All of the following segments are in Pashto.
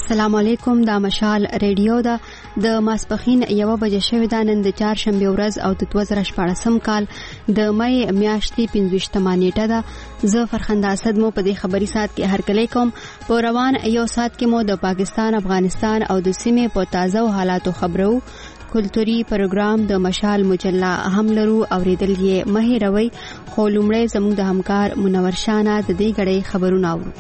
السلام علیکم. دا مشال ریډیو ده. د ماسپخین 1 بجې شوې ده. نن د چهارشنبه ورځ او د 2014 کال د مې میاشتې 25 نیټه ده. زه فرخنده اسد مو په دې خبري سات کې هرکلی کوم. په روان یو سات کې مو د پاکستان، افغانستان او د سیمې په تازه حالاتو خبرو. کلتوري پروګرام د مشال مجله هم لرو. اوریدل یې مه هېروئ. خو لومړی زموږ د همکار منور شانه د دې غړې خبرونه اورو.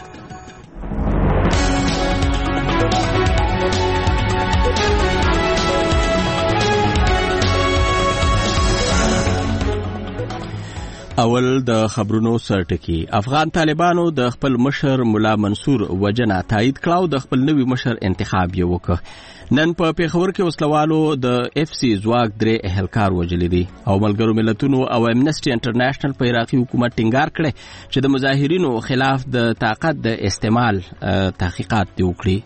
اول د خبرونو سرټکی. افغان طالبانو د خپل مشر مولا منصور وجنه تایید کړو. د خپل نوي مشر انتخاب یې وکړ. نن په پیښور کې وسلوالو د اف سی ځواک 3 اهلکار وجلې دي او ملګرو ملتونو او امنسټي انټرنیشنل په عراقي حکومت ټینګار کړي چې د مظاهرینو خلاف د طاقت د استعمال تحقیقات دی وکړي.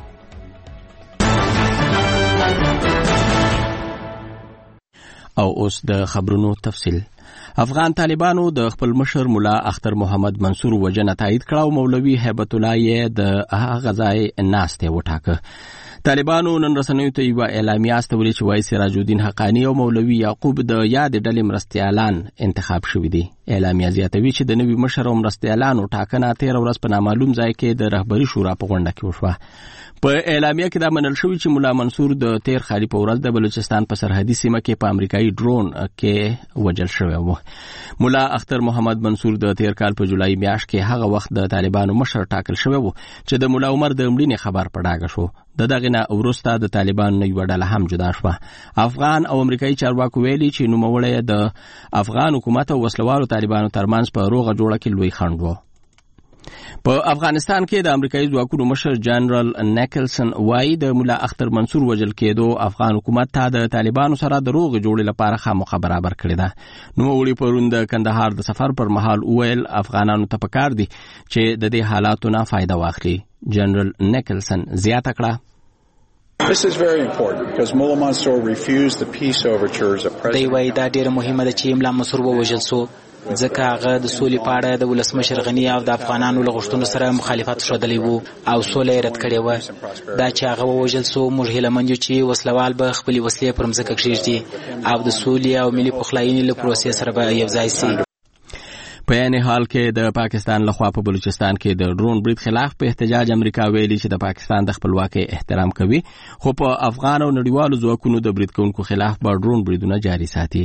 او اوس د خبرونو تفصیل. افغان طالبانو د خپل مشر مولا اختر محمد منصور وجنه تایید کړه او مولوي هیبت الله یې د هغه ځای ناسته وټاکه. طالبانو نن رسنیو ته یو اعلامیه استولې چې وایي سراج الدین حقانی او مولوي یعقوب د یاد ډلې مرستیالان انتخاب شوي دي. اعلامیه زیاتوي چې د نوي مشر او مرستیالانو ټاکنه 13 ورځ په نامعلوم ځای کې د رهبري شورا په غونډه کې وشوه. په اعلامیه کې دا منل شوی چې مولا منصور د 13 خالي په ورځ د بلوچستان په سرحدي سیمه کې په امریکایي ډرون کې وژل شوی و. مولا اختر محمد منصور د 13 کال په جولای میاشت کې هغه وخت د طالبانو مشر ټاکل شوی و چې د مولا عمر د مړینې خبر پړاګه شو. دغه نه وروسته د طالبانو یو ډله هم جدا شوه. افغان او امریکایي چارواکو ویلي چې نوموړی د افغان حکومت او وسلوالو طالبانو ترمنځ په روغه جوړه کې لوی خنډ و. په افغانستان کې د امریکایي ځواکونو مشر جنرال نیکلسن وايي د مولا اختر منصور وژل کېدو افغان حکومت ته د طالبانو سره د روغې جوړې لپاره خامخا برابر کړې ده. نوموړي پرون د کندهار د سفر پر مهال وویل افغانانو ته پکار دي چې د دې حالاتو نه فائدہ واخلي. جنرال نیکلسن زیاته کړه This is very important because Mullah Mansour refused the peace overtures of President. دی وایي دا ډېر مهمه ده چې مولا منصور ووژل سو ځکه هغه د سولې په اړه د ولسمشر غني او د افغانانو له غوښتنو سره مخالفت ښودلی وو او سوله یې رد کړې وه. دا چې هغه ووژل سو موږ هیله مند یو چې وسلوال به خپلې وسلې پر مځکه کښېږدي او د سولې او ملي پخلاینې له پروسې سره به یو ځای سي. په یعنی حال کې د پاکستان لخوا په بلوچستان کې د ډرون برید خلاف په احتجاج امریکا ویلي چې د پاکستان د خپلواکۍ احترام کوي خو په افغان او نړیوالو ځواکونو د برید کوونکو خلاف به ډرون بریدونه جاري ساتي.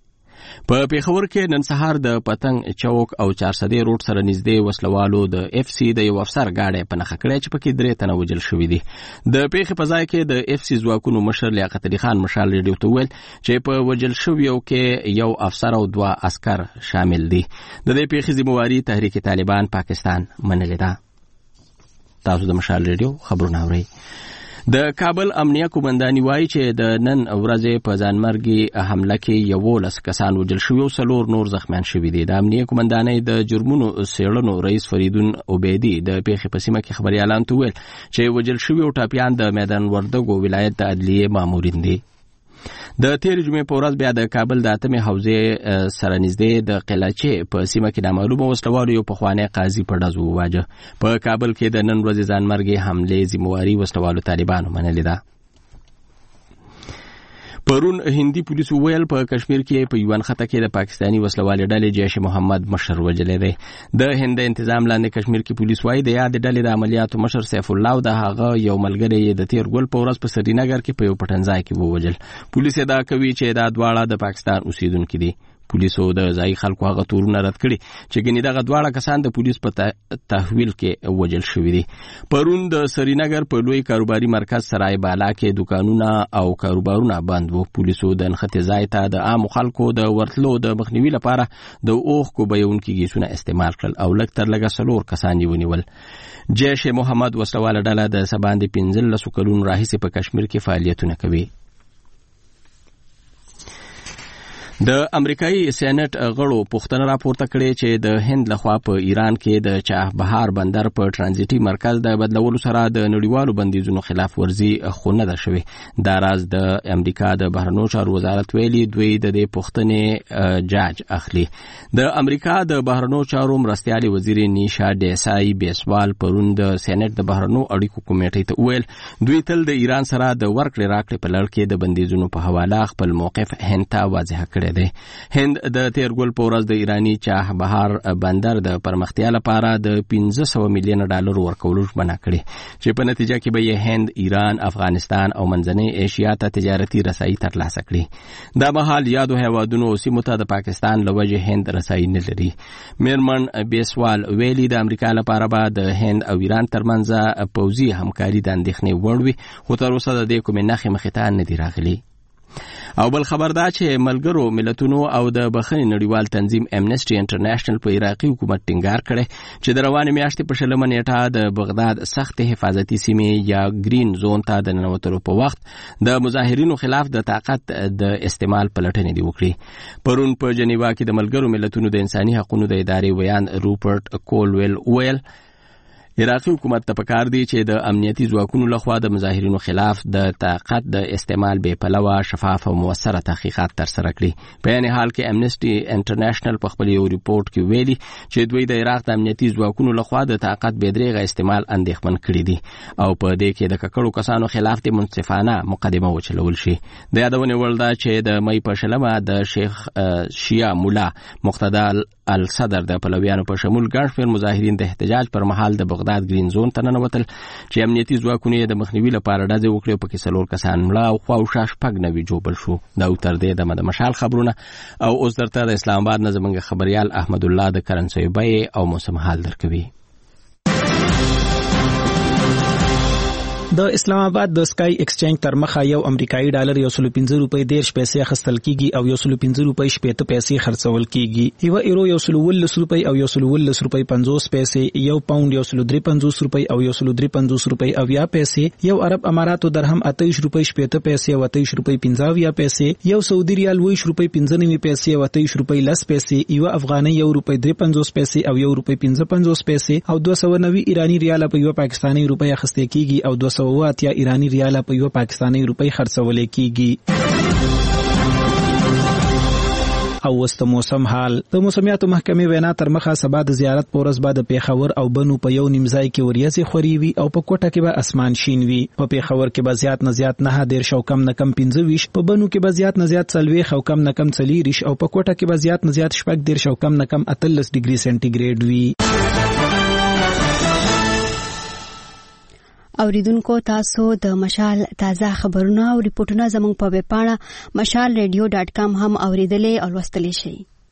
په پیښور کې نن سهار د پتنګ چوک او 400 روډ سره نږدې وسلوالو د اف سی د یو افسر گاډي په نخښه کړې چې پکې 3 تنه وژل شوي دي. د پیښې په ځای کې د اف سی ځواکونو مشر لیاقت علي خان مشال ریډیو ته ویل چې په وژل شویو کې یو افسر او 2 عسكر شامل دي. د دې پیښې ذمہواری تحریک طالبان پاکستان منلې ده. تاسو د مشال ریډیو خبرونه اورئ. د کابل امنیه قومنداني وایي چې د نن ورځې په ځانمرګي حمله کې 11 کسان وژل شوي او 4 نور زخمیان شوي دي. د امنیه قومندانۍ د جرمونو څېړنو رئیس فریدون عبیدي د پیښې په سیمه کې خبريالانو ته ویل چې وژل شوي او ټاپیان د میدان وردګو ولایت د عدلیې مامورین دي. د تیر جمعې په ورځ بیا د کابل د اتمې حوزې سره نږدې د قلعچې په سیمه کې نامعلومه وسلوالو یو پخوانی قاضي په ډزو وواژه. په کابل کې د نن ورځې ځانمرګي حملې ذمہواری وسلوالو طالبانو منلې ده. پرون هندي پولیسو ویل په کشمیر کې په یوان خطه کې د پاکستانی وسلوالې ډلې جیش محمد مشر وژلې ده. د هند انتظام لاندې کشمیر کې پولیس وایي د یاد ډلې د عملیاتو مشر سیف الله او د هغه یو ملګری د تیر ګل په ورځ په سرینګر کې په یو پټنځای کې ووژل. پولیس دا کوي چې دا دواړه د پاکستان اوسیدونکو دي. پولیسو د ځای خلکو هغه تورونه رد کړي چې ګنې دغه دواړه کسان د پولیس په تحویل کې وژل شوي دي. پرون د سرینګر په لوی کاروباري مرکز سرای بالا کې دکانونه او کاروبارونه بند وو. پولیسو د نښتې ځای ته د عام خلکو د ورتلو د مخنیوي لپاره د اوښکو بهیونکي ګیسونه استعمال کړل او لږ تر لږه 4 کسان یې ونیول. جیش محمد وسلواله ډله د سباندې 15 کلونو راهیسې په کشمیر کې فعالیتونه کوي. د امریکایي سېنات غړو پوښتنه راپورته کړې چې د هند لخوا په ایران کې د چابهار بندر په ترانزیټي مرکز د بدلولو سره د نړیوالو بندیزونو خلاف ورزي خو نه ده شوې. دا راز د امریکا د بهرنیو چارو وزارت ویلي دوی د دې پوښتنې جاج اخلي. د امریکا د بهرنیو چارو مرستیالي وزیر نیشا ډیسای بیسوال پرون د سېنات د بهرنیو اړیکو کمیټې ته ویل دوی تل د ایران سره د ورکړې راکړې په لړ کې د بندیزونو په حواله خپل موقف هند ته واضح کړی. هند د تیرګل په ورځ د ایرانی چابهار بندر د پرمختیا لپاره د 500 میلیون ډالر ورکولو ژمنه کړې چې په نتیجه کې به یې هند، ایران، افغانستان او منځنۍ ایشیا ته تجارتي رسایي ترلاسه کړي. دا مهال یادو هیوادونو او سیمو ته د پاکستان له وجې هند رسایي نه لري. میرمن بیسوال ویلي د امریکا لپاره به د هند او ایران ترمنځ پوځي همکاري د اندېښنې وړ وي، خو تر اوسه د دې کومې نښې مخې ته نه دي راغلي. او بل خبر دا چې ملګرو ملتونو او د بخښنې نړیوال تنظیم امنیسټي انټرنیشنل په عراقي حکومت ټینګار کړی چې د روانې میاشتې په 20 نیټه د بغداد سخت حفاظتي سیمې یا گرین زون ته د ننوتلو په وخت د مظاهرینو خلاف د طاقت د استعمال پلټنې دی وکړي. پرون په جنیوا کې د ملګرو ملتونو د انساني حقوقو د ادارې ویان روپرټ کولویل ویل عراقي حکومت ته پکار دی چې د امنیتي ځواکونو لخوا د مظاهرینو خلاف د طاقت د استعمال بې پلوه، شفاف او موثره تحقیقات ترسره کړي. په یعنی حال کې امنیسټي انټرنیشنل په خپل یو ریپورت کې ویلي چې دوی د عراق د امنیتي ځواکونو لخوا د طاقت بې دریغه استعمال اندېښمن کړي دي او په دې کې د ککړو کسانو خلاف د منصفانه مقدمه وچلول شي. د یادونې وړ ده چې د مې په 20 د شیخ شیا مولا مقتدا الصدر د پلویانو په شمول ګڼ شمېر مظاهرین د احتجاج پر مهال د بغداد گرین زون ته ننوتل چې امنیتي ځواکونه یې د مخنیوي لپاره ډزې وکړې او پکې 4 کسان مړه او خواوشا 6 جوبل شو. دا تر دې د مشال خبرونه او اوس درته د اسلام آباد نه زموږ خبريال احمد الله د کرنسي بیې او موسم حال درکوي. د اسلام آباد د سکای ایکسچینج تر مخه یو امریکایي ډالر 115 روپۍ 10 پیسې اخیستل کیږي او 115 روپۍ 70 پیسې خرڅول کیږي. یو ایرو 110 روپۍ او 110 روپۍ 50 پیسې، یو پاوند 153 روپۍ او 153 روپۍ 90 پیسې، یو عرب اماراتو درهم 28 روپۍ 70 پیسې او 28 روپۍ 50 پیسې، یو سعودي ریال 20 روپۍ 95 پیسې او 28 روپۍ 10 پیسې، یو افغاني 1 روپۍ 53 پیسې او 1 روپۍ 55 پیسې او 290 ایرانی ریال په یو پاکستانی روپۍ اخیستل کیږي او 200 یا ایرانی ریال په یو پاکستانی روپۍ خرڅول کیږي. او وست موسم حال د موسمیاتو محکمې وینا تر مخه سبا د زیارت پورس بعد پیښور او بنو په یو نیمځای کې وریځي خوري وي او په کوټه کې به اسمان شین وي. په پیښور کې به زیات نه زیات 9 شو کم نه کم 25، په بنو کې به زیات نه زیات 40 او کم نه کم 40 او په کوټه کې به زیات نه زیات 14 شو کم نه کم 38 ډیګري سنټیګریډ وي. اوریدونکو تاسو د مشال تازه خبرونه او ریپورتونه زموږ په ویب پاڼه mashalradio.com هم اوریدلې او لوستلی شئ.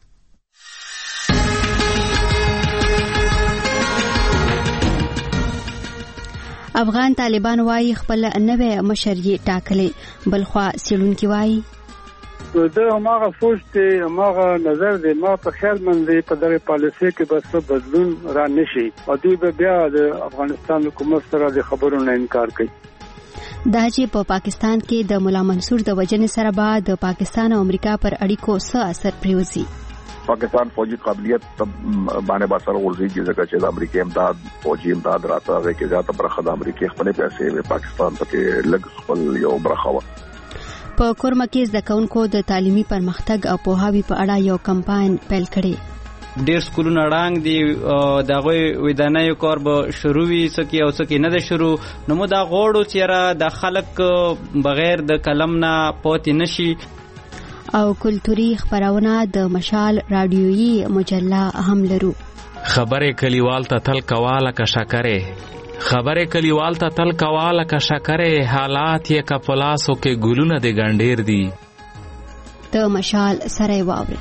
افغان طالبان وايي خپل نوې مشر یې ټاکلې، بلخوا سیلونکي وايي د هغه فوج ته هغه نظر دی ما په خیال باندې په دغه پالیسي کې بس بدلون را نشي او دوی به بیا د افغانستان حکومت سره د خبرونو انکار کوي. دا چې په پاکستان کې د مولا منصور د وجنې سره بعد د پاکستان او امریکا پر اړیکو څه اثر پریوزي. پاکستان فوجي قابلیت باندې باسر ورزيږي ځکه چې د امریکای امداد فوجي امداد راته راځي کې ځاته برخه د امریکای خپل پیسې پاکستان ته لګ خپل یو برخه په کورمه کې زده کوونکو د تعلیمي پرمختګ او پوهاوي په اړه یو کمپاین پیل کړي. ډېر سکولونه ړنګ دي دغه ودانیو کار به شروع وي سکی او سکی نه ده شروع نو مو دا غوړو چې د خلک بغیر د قلم نه پاتې نشي. او کلتوري خبرونه د مشال رادیویي مجله هم لرو. خبره کلیوال ته تل کواله کا شکره، خبره کلیوال ته تل کواله کا شکره، حالات یې کپلاسو کې ګلونه د ګنډیر دي. د مشال سره واوري.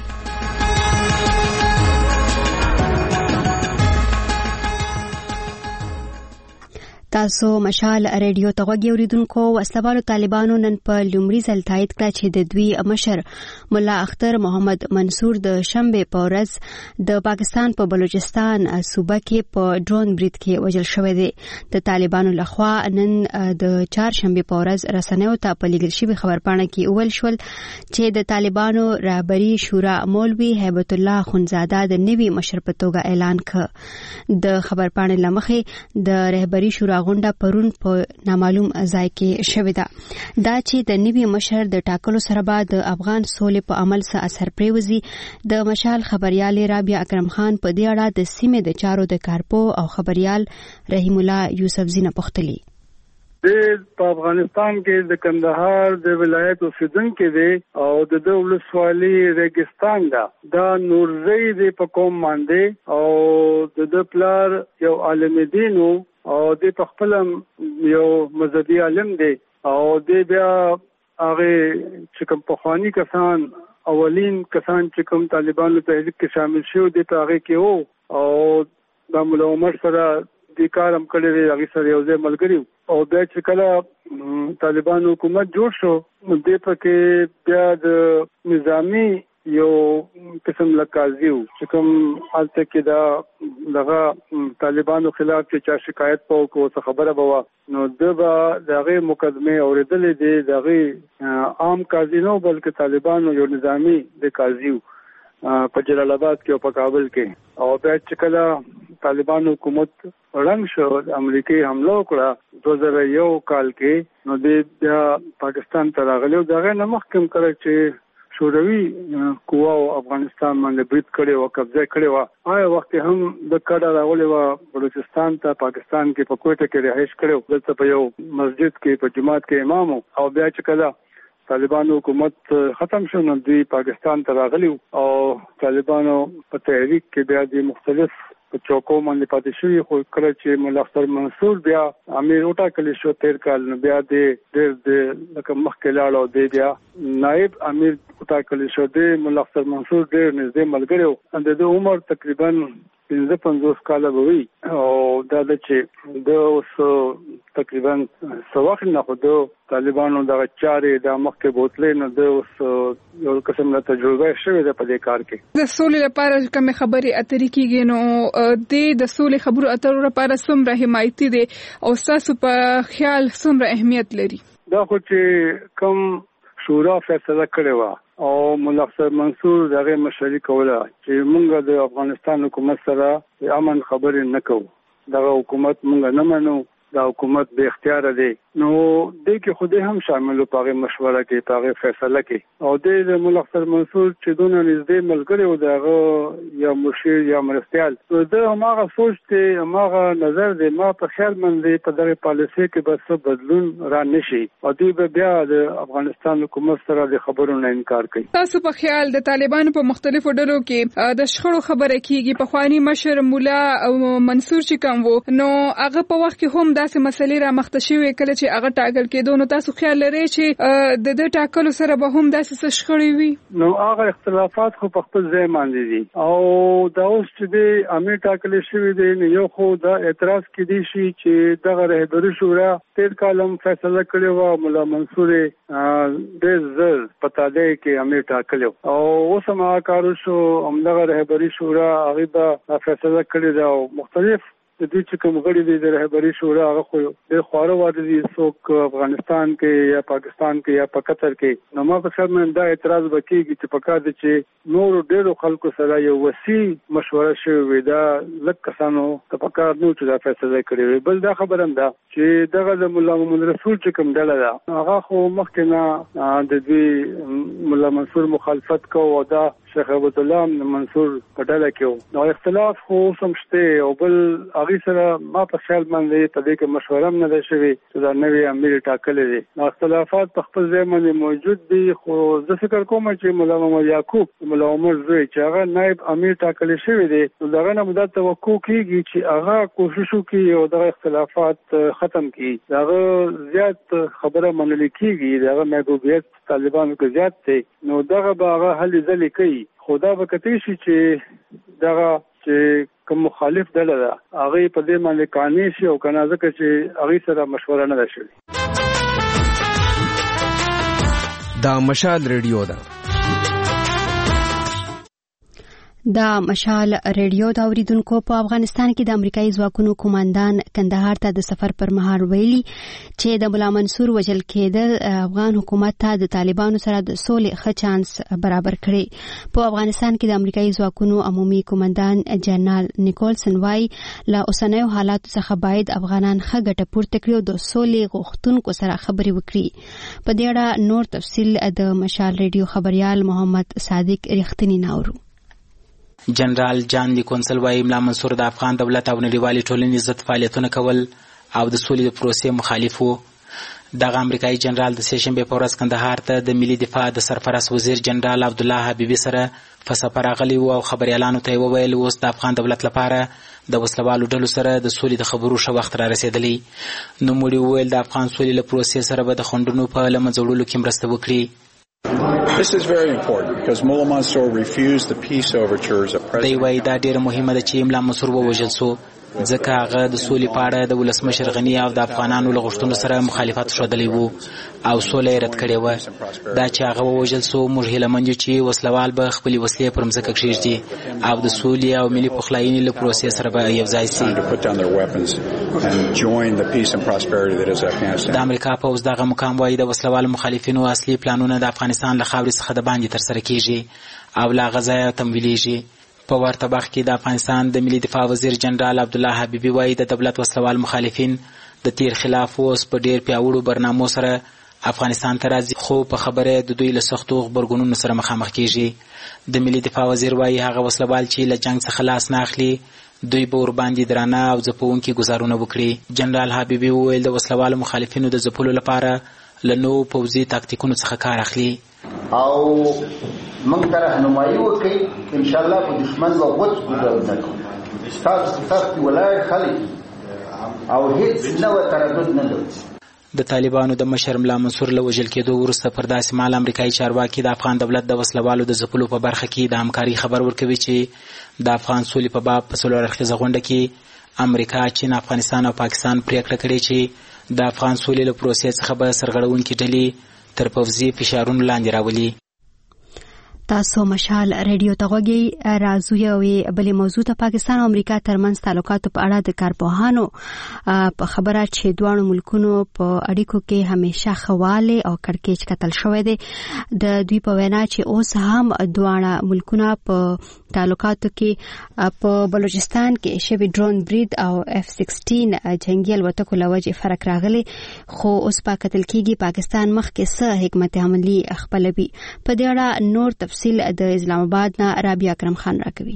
تاسو مشال ریډیو ته غوږی اوریدونکو وسلوالو طالبانو نن په لومړي ځل تایید کړ چې د دوی مشر مولا اختر محمد منصور د شنبه په ورځ د پاکستان په بلوچستان صوبه کې په ډرون برید کې وژل شوی دی. د طالبانو لخوا نن د چهارشنبه په ورځ رسنیو ته په لیږل شوی خبرپاڼه کې ویل شول چې د طالبانو رهبری شورا مولوي هیبت الله خنزاده د نوي مشر په توګه اعلان کړ. د خبرپاڼې لمخې د رهبری شورا غونډه پرون په نامعلوم ځای کې شوې ده. دا چې د نوي مشر د ټاکلو سره به د افغان سولې په عمل څه اثر پریوزي، د مشال خبريال رابعه اکرم خان په دې اړه د سیمې د چارو د کارپو او خبريال رحیم الله یوسفزی نه پوښتلي. په افغانستان کې د کندهار د ولایت اوسیدونکو دی او د ولسوالۍ ریګستان دا نورزی دی په قوم باندې او د پلار یو عالم دین او د خپل یو مذهبي عالم دی او د بیا هغه چې کوم پخوانی کسان اولین کسان چې کوم طالبانو تحریک کې شامل شو دي په هغه کې او د مولا عمر سره د کارم کړی دی، هغه سره یو ځای ملګری او بیا چې کله طالبان حکومت جوړ شو د پکې بیا د نظامی یو قسم لکازیو چې کوم حالت کې دا دغه طالبانو خلاف چې چا شکایت پاو کو څه خبره بوا نو دغه مقدمه اوریدلې دي، دغه عام قاضي نو بلکې طالبانو یو نظامی د قاضیو په جلال آباد کې او په کابل کې او بیا چې کله طالبانو حکومت رنګ شو د امریکای حمله وکړه 2001 کال کې نو د پاکستان ته راغلی او دغه نمخکم کړ چې شوروي قواو افغانستان باندې برید کړي او قبضه کړي و. هغه وخت هم د کډه راغلي و بلوچستان ته پاکستان کې په کوټه کې رهائش کړي، دلته په یو مسجد کې په جماعت کې امام او بیا چې کله طالبانو حکومت ختم شو نو دوی پاکستان ته راغلي او طالبانو په تحریک کې بیا د مختلف په چوکو باندې پاتې شوی خو کله چې مولا اختر منصور بیا امیر وټاکل شو 13 کال نو بیا د لکه مخکې لاړ او د بیا نائب امیر وټاکل شو د مولا اختر منصور ډېر نږدې ملګری او د عمر تقریبا 55 کال وي او دا چې د اوس تقریبا سواخ نه خو د طالبانو د چارې د مخکې بوتلې نو د اوس یو قسم له تجربه شوی د په دې کار کې د سولې لپاره کوم خبرې اترې کیږي نو د سولې خبرو اترو لپاره څومره حمایتي دي او تاسو په خیال څومره اهمیت لري؟ دا خو چې کوم شورا فیصله کړې و او مولا اختر منصور دغه مشري کوله چې موږ د افغانستان حکومت سره امن خبرې نه کوو، دغه حکومت موږ نه منو، دا حکومت به اختیار دی نو د کې خوده هم شامل په هغه مشوره کې په هغه فیصله کې او د مولا اختر منصور چې دونه نږدې ملګری و دغه یا مشیر یا مرستيال نو د هغه سوچ ته هغه نظر دی ما په خیال باندې په دغه پالیسي کې بس بدلون را نشي او دوی به بیا د افغانستان حکومت سره د خبرو نه انکار کوي. تاسو په خیال د طالبانو په مختلفو ډلو کې د شخړو خبره کیږي، په خواني مشر مولا منصور چې کوم وو نو هغه په وخت کې هم داسې مسلې را مخته شوې کله چې هغه ټاکل کېدو نو تاسو خیال لرئ چې د ټاکلو سره به هم داسې شخړې وي؟ نو هغه اختلافات خو په خپل ځای باندې دي او دا اوس چې د امیر ټاکل شوی دی نو یو خو دا اعتراض کړي شي چې دغه رهبری شورا 13 کالم فیصله کړی و مولا منصور د زر پتا دی کې امیر ټاکل او اوس ما کارو شو همدغه رهبری شورا هغه به فیصله کړی دا مختلف د دې چې کوم غړي دي د رهبری شورا هغه خو د خواره واده دي څوک افغانستان کې یا پاکستان کې یا په قطر کې نو ما په سر من دا اعتراض وکړي چې پکار دي چې نور ډېرو خلکو سره یو وسیع مشوره شوی دا لکه کسانو ته پکار نو چې دا فیصله کړی بل دا خبرم ده چې دغه د مولا محمد رسول چې کوم ډله ده هغه خو مخکې نه د دې مولا منصور مخالفت کوي او دا شیخ عبد الله منصور په ډله کې نو اختلاف خو سمشته او بل هغه سره ما په خیال باندې په دې کې مشوره نه ده شوی چې دا نوی امیر ټاکل دي نو اختلافات په خپل ځای باندې موجود دي خو زه فکر کوم چې مولا محمد یعقوب مولا عمر زوی چې هغه نائب امیر ټاکل شوی دی نو دغه نه مدت توقع کیږي چې هغه کوشش وکړي او دغه اختلافات ختم کړي دغه زیات خبره منل کیږي دغه محبوبیت طالبانو کې زیات دی نو دغه به هغه حل ځلې کوي خدا به کتي شي چې دغه چې کوم مخالف ډله ده هغه په دې باندې قانوني شي او کنه ځکه چې هغه سره مشوره نه شي. دا مشال ریډیو ده. دا مشال ریډیو دا اوریدونکو په افغانستان کې د امریکایي ځواکونو قوماندان کندهار ته د سفر پر مهال ویلي چې د مولا منصور وژل کېدل افغان حکومت ته د طالبانو سره د سولې ښه چانس برابر کړي. په افغانستان کې د امریکایي ځواکونو عمومي قوماندان جنرال نیکولسن وايي له اوسنیو حالاتو څخه باید افغانان ښه ګټه پورته کړي او د سولې غوښتونکو سره خبرې وکړي. په دې اړه نور تفصیل د مشال ریډیو خبريال محمد صادق رښتینی ناورو. جنرال جان نیکولسن وايي ملا منصور د افغان دولت او نړیوالې ټولنې ضد فعالیتونه کول او د سولې د پروسې مخالف وو. دغه امریکایي جنرال د سهشنبې په ورځ کندهار ته د ملي دفاع د سرپرست وزیر جنرال عبدالله حبیبي سره په سفر راغلی و او خبريالانو ته وویل اوس د افغان دولت لپاره د وسلوالو ډلو سره د سولې د خبرو ښه وخت را رسېدلی. نوموړي وویل د افغان سولې له پروسې سره به د خنډونو په له منځه وړلو کې مرسته وکړي. This is very important because Mullah Mansour refused the peace overtures of President. دی وايي دا ډیره مهمه ده چې ملا منصور ووژل شو ځکه هغه د سولې په اړه د ولسمشر غني او د افغانانو له غوښتنو سره مخالفت ښودلی وو او سوله یې رد کړې وه. دا چې هغه ووژل شو موږ هیله مند یو چې وسلوال به خپلې وسلې پر مځکه کښېږدي او د سولې او ملي پخلاینې له پروسې سره به یو ځای سي. د امریکا پوځ دغه مقام وايي د وسلوالو مخالفینو اصلي پلانونه د افغانستان له خاورې څخه د باندې ترسره کیږي او له هغه ځایه تمویلیږي. په ورته وخت کې د افغانستان د ملي دفاع وزیر جنرال عبدالله حبیبي وايي د دولت وسلوال مخالفین د تیر خلاف اوس په ډیر پیاوړو برنامو سره افغانستان ته راځي خو په خبره د دوی له سختو غبرګونونو سره مخامخ کیږي. د ملي دفاع وزیر وايي هغه وسلوال چې له جنگ څخه لاس نه اخلي دوی به ورباندې درانه او ځپونکي ګزارونه وکړي. جنرال حبیبي وویل د وسلوالو مخالفینو د ځپلو لپاره له نوو پوځي تاکتیکونو څخه کار اخلي او موږ ته راهنمایي وکړي ان شاء الله په دښمن به غوڅ ګذار نه کوو. ستاسو ولایت خلک او هیڅ نوې تردد نه لري. د طالبانو د مشر ملا منصور له وژل کېدو وروسته پر داسې مهال امریکایي چارواکي د افغان دولت د وسلوالو د ځپلو په برخه کې د همکارۍ خبر ورکوي چې د افغان سولې په باب په څلور اړخیزه غونډه کې امریکا، چین، افغانستان او پاکستان پریکړه کړې چې د افغان سولې له پروسې څخه به سرغړونکي ډلې تر پوځي فشارونو لاندې راولي. تاسو مشال ریډیو ته غوږی. راځو یوې بلې موضوع ته. پاکستان او امریکا ترمنځ تعلقاتو په اړه د کارپوهانو په خبره چې دواړو ملکونو په اړیکو کې همیشه خواله او کړکېچ کتل شوی دی. د دوی په وینا چې اوس هم دواړه ملکونه په تعلقاتو کې په بلوچستان کې شوی ډرون برید او F-16 جنگي الوتکو له وجې فرق راغلی خو اوس په کتل کېږي پاکستان مخکې څه حکمت عملي خپلوي. په دې اړه نور تفصیل د اسلام آباد نه رابعه اکرم خان راکوي.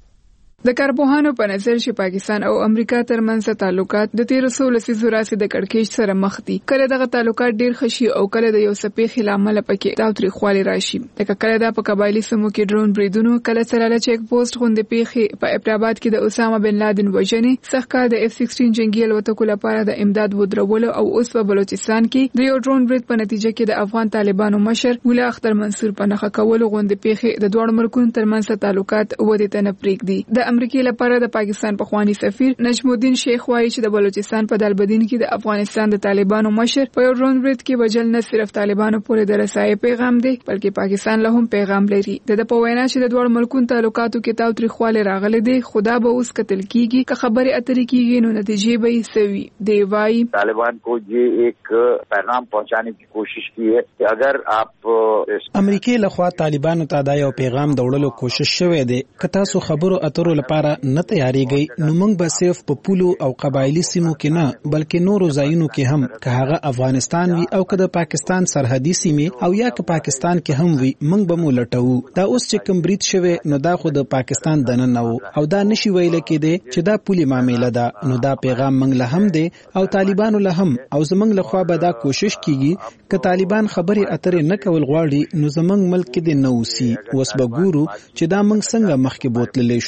د کارپوهانو په نظر چې پاکستان او امریکا ترمنځ تعلقات د 1300 لسیزو راځي د کړکېچ سره مخ دي. کله دغه تعلقات ډیر خشي او کله د یو سپېخ لامل پکې تاوتریخوالي راشي. لکه کله د په قبایلی سمو کې ډرون بریدونو، کله سره له چیک پوسټ غونډې پیښې په ابټاباد کې د اسامه بن لادن وژنې، سخکار د F-16 جنگي الوتکو لپاره د امداد ودرولو او اوس په بلوچستان کې د یو ډرون برید په نتیجه کې د افغان طالبانو مشر مولا اختر منصور په نخښه کولو غونډې پیښې د دوه ملکونو ترمنځ تعلقات ودې ته نه پرېږدي. د امریکای لپاره د پاکستان پخوانی سفیر نجم الدین شیخ وايي چې د بلوچستان په دالبدین کې د افغانستان د طالبانو مشر په یو ډرون برید کې وژل نه صرف طالبانو پورې د رسایي پیغام دی بلکې پاکستان له هم پیغام لري. د په وینا چې د دوه ملکونو تعلقاتو کې تاوتریخوالی راغلی دی خدا به اوس کتل کیږي که خبرې اترې کیږي نو نتیجې به یې سوي. دی وايي طالبان کو یہ ایک پیغام پہنچانے کی کوشش کی ہے کہ اگر آپ امریکای لخوا طالبانو ته دا یو پیغام دوړلو کوشش شوی دی که تاسو خبرو اترو لپاره نه تیاریږئ نو موږ به صرف په پولو او قبایلی سیمو کې نه بلکې نورو ځایونو کې هم که هغه افغانستان وي او که د پاکستان سرحدي سیمې او یا که پاکستان کې هم وي موږ به مو لټوو. دا اوس چې کوم برید شوی نو دا خو د پاکستان دننه وو او دا نشي ویل کېدی چې دا پولي معامله ده. نو دا پیغام موږ له هم دی او طالبانو له هم او زموږ لخوا به دا کوشش کیږي که طالبان خبرې اترې نه کول غواړي نو زموږ ملک کې دې نه اوسي. اوس به ګورو چې دا موږ څنګه مخکې بوتللی شو.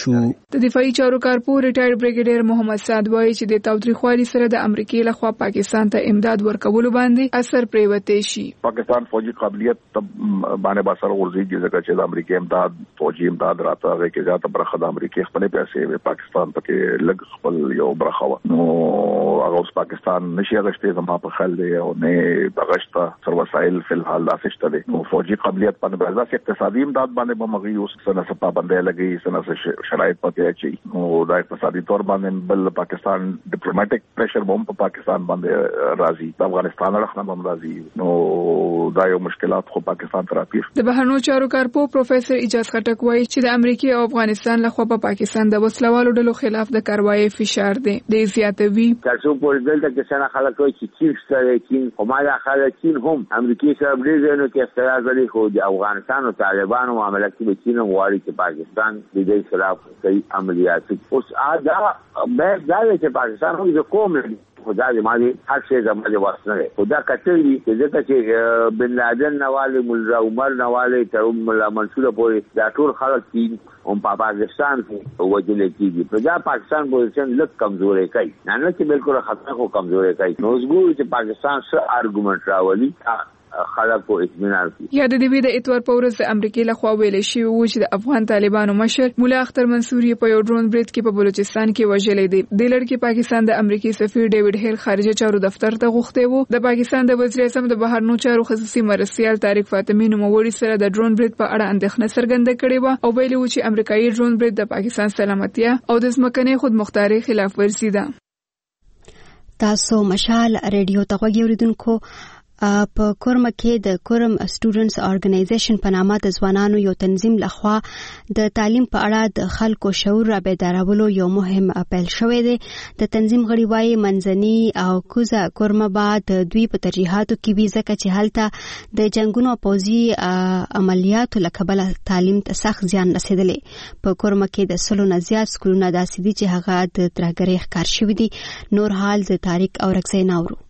د دفاعي چارو کارپور ریټایر بریګیډیر محمد سعد وایي چې د تاوتریخوالي سره د امریکای لخوا پاکستان ته امداد ورکولو باندې اثر پریوتی شي. پاکستان فوجي قابلیت باندې باسر ورزيږي ځکه چې د امریکای امداد فوجي امداد راته هغه کې ځاته برخه د امریکای خپل پیسې پاکستان پکې لګ خپل یو برخه و نو هغه اوس پاکستان نشي غشته زما په خل دی او نه بغشته سر وسایل فل حال داسشته دي نو فوجي قابلیت باندې بازار اقتصادي امداد باندې بمغي اوس سنه سپا باندې لګي سنه شرایط پکې اچي نو دا اقتصادي تور باندې بل پاکستان ډیپلوماټیک پریشر بم په پاکستان باندې راځي د افغانستان اړخ نه راځي نو دا یو مشکلات خو پاکستان ترافیق د بهرنیو چارو کارپور پروفیسور اجاز خټک وایي چې د امریکای او افغانستان لخوا په پاکستان د وسلوالو ډلو خلاف د کاروایی فشار دی د زیاتوي تاسو په دلته کې څنګه خلک وایي چې چین سره چین کومه خلک چین هم امریکای سره ډېر نه کې اختلاف لري خو د افغانستان او طالبانو معاملات کې چین غواړي چې پاکستان د دې خلاف کوي عملیات اوس به دا چې پاکستان هم د قوم خدا دې مالي هر څه زموږ واسطه خدا کټوي چې بن لادن نواله مولا عمر نواله ته مولا منصور پورې دا ټول خلک چې په پاکستان کې وجل کېږي په دا پاکستان پوزیشن لږ کمزورې کوي نه چې بالکل خطر خو کمزورې کوي نو زګور چې پاکستان سره ارګومنټ راولي خلک په اطمینان کې یا د دې د اتوار په ورځ د امریکای لخوا ویل شوی و چې د افغان طالبانو مشر مولا اختر منصور په یو ډرون برید کې په بلوچستان کې وژلې دی د لړ کې پاکستان د امریکای سفیر ډیوډ هیل خارجه چارو دفتر ته غوښته وو د پاکستان د وزیر اعظم د بهرنیو چارو خصوصي مرستیال طارق فاطمی نوموړي سره د ډرون برید په اړه اندېښنه څرګنده کړې و او ویلي و چې امریکایي ډرون برید د پاکستان سلامتیا او د ځمکنۍ خودمختاري خلاف ورزي ده. تاسو مشال ریډیو ته غوږی اوریدونکو په کورم کې د کورم سټوډنټس ارګنایزیشن په نامه د ځوانانو یو تنظیم لخوا د تعلیم په اړه د خلکو شعور را بیدارولو یو مهم اپیل شوی دی. د تنظیم غړي وايي منځني او کوزه کورم بعد دوی په ترجیحاتو کې وی ځکه چې هلته د جنگونو پوزي عملیاتو لکبل تعلیم ته سخت زیان رسیدلې. په کورم کې د سلو نه زیات سکولونه داسې دي چې هغه د ترهګرۍ ښکار شوي دي. نور حال د تاریخ او رکسې ناورو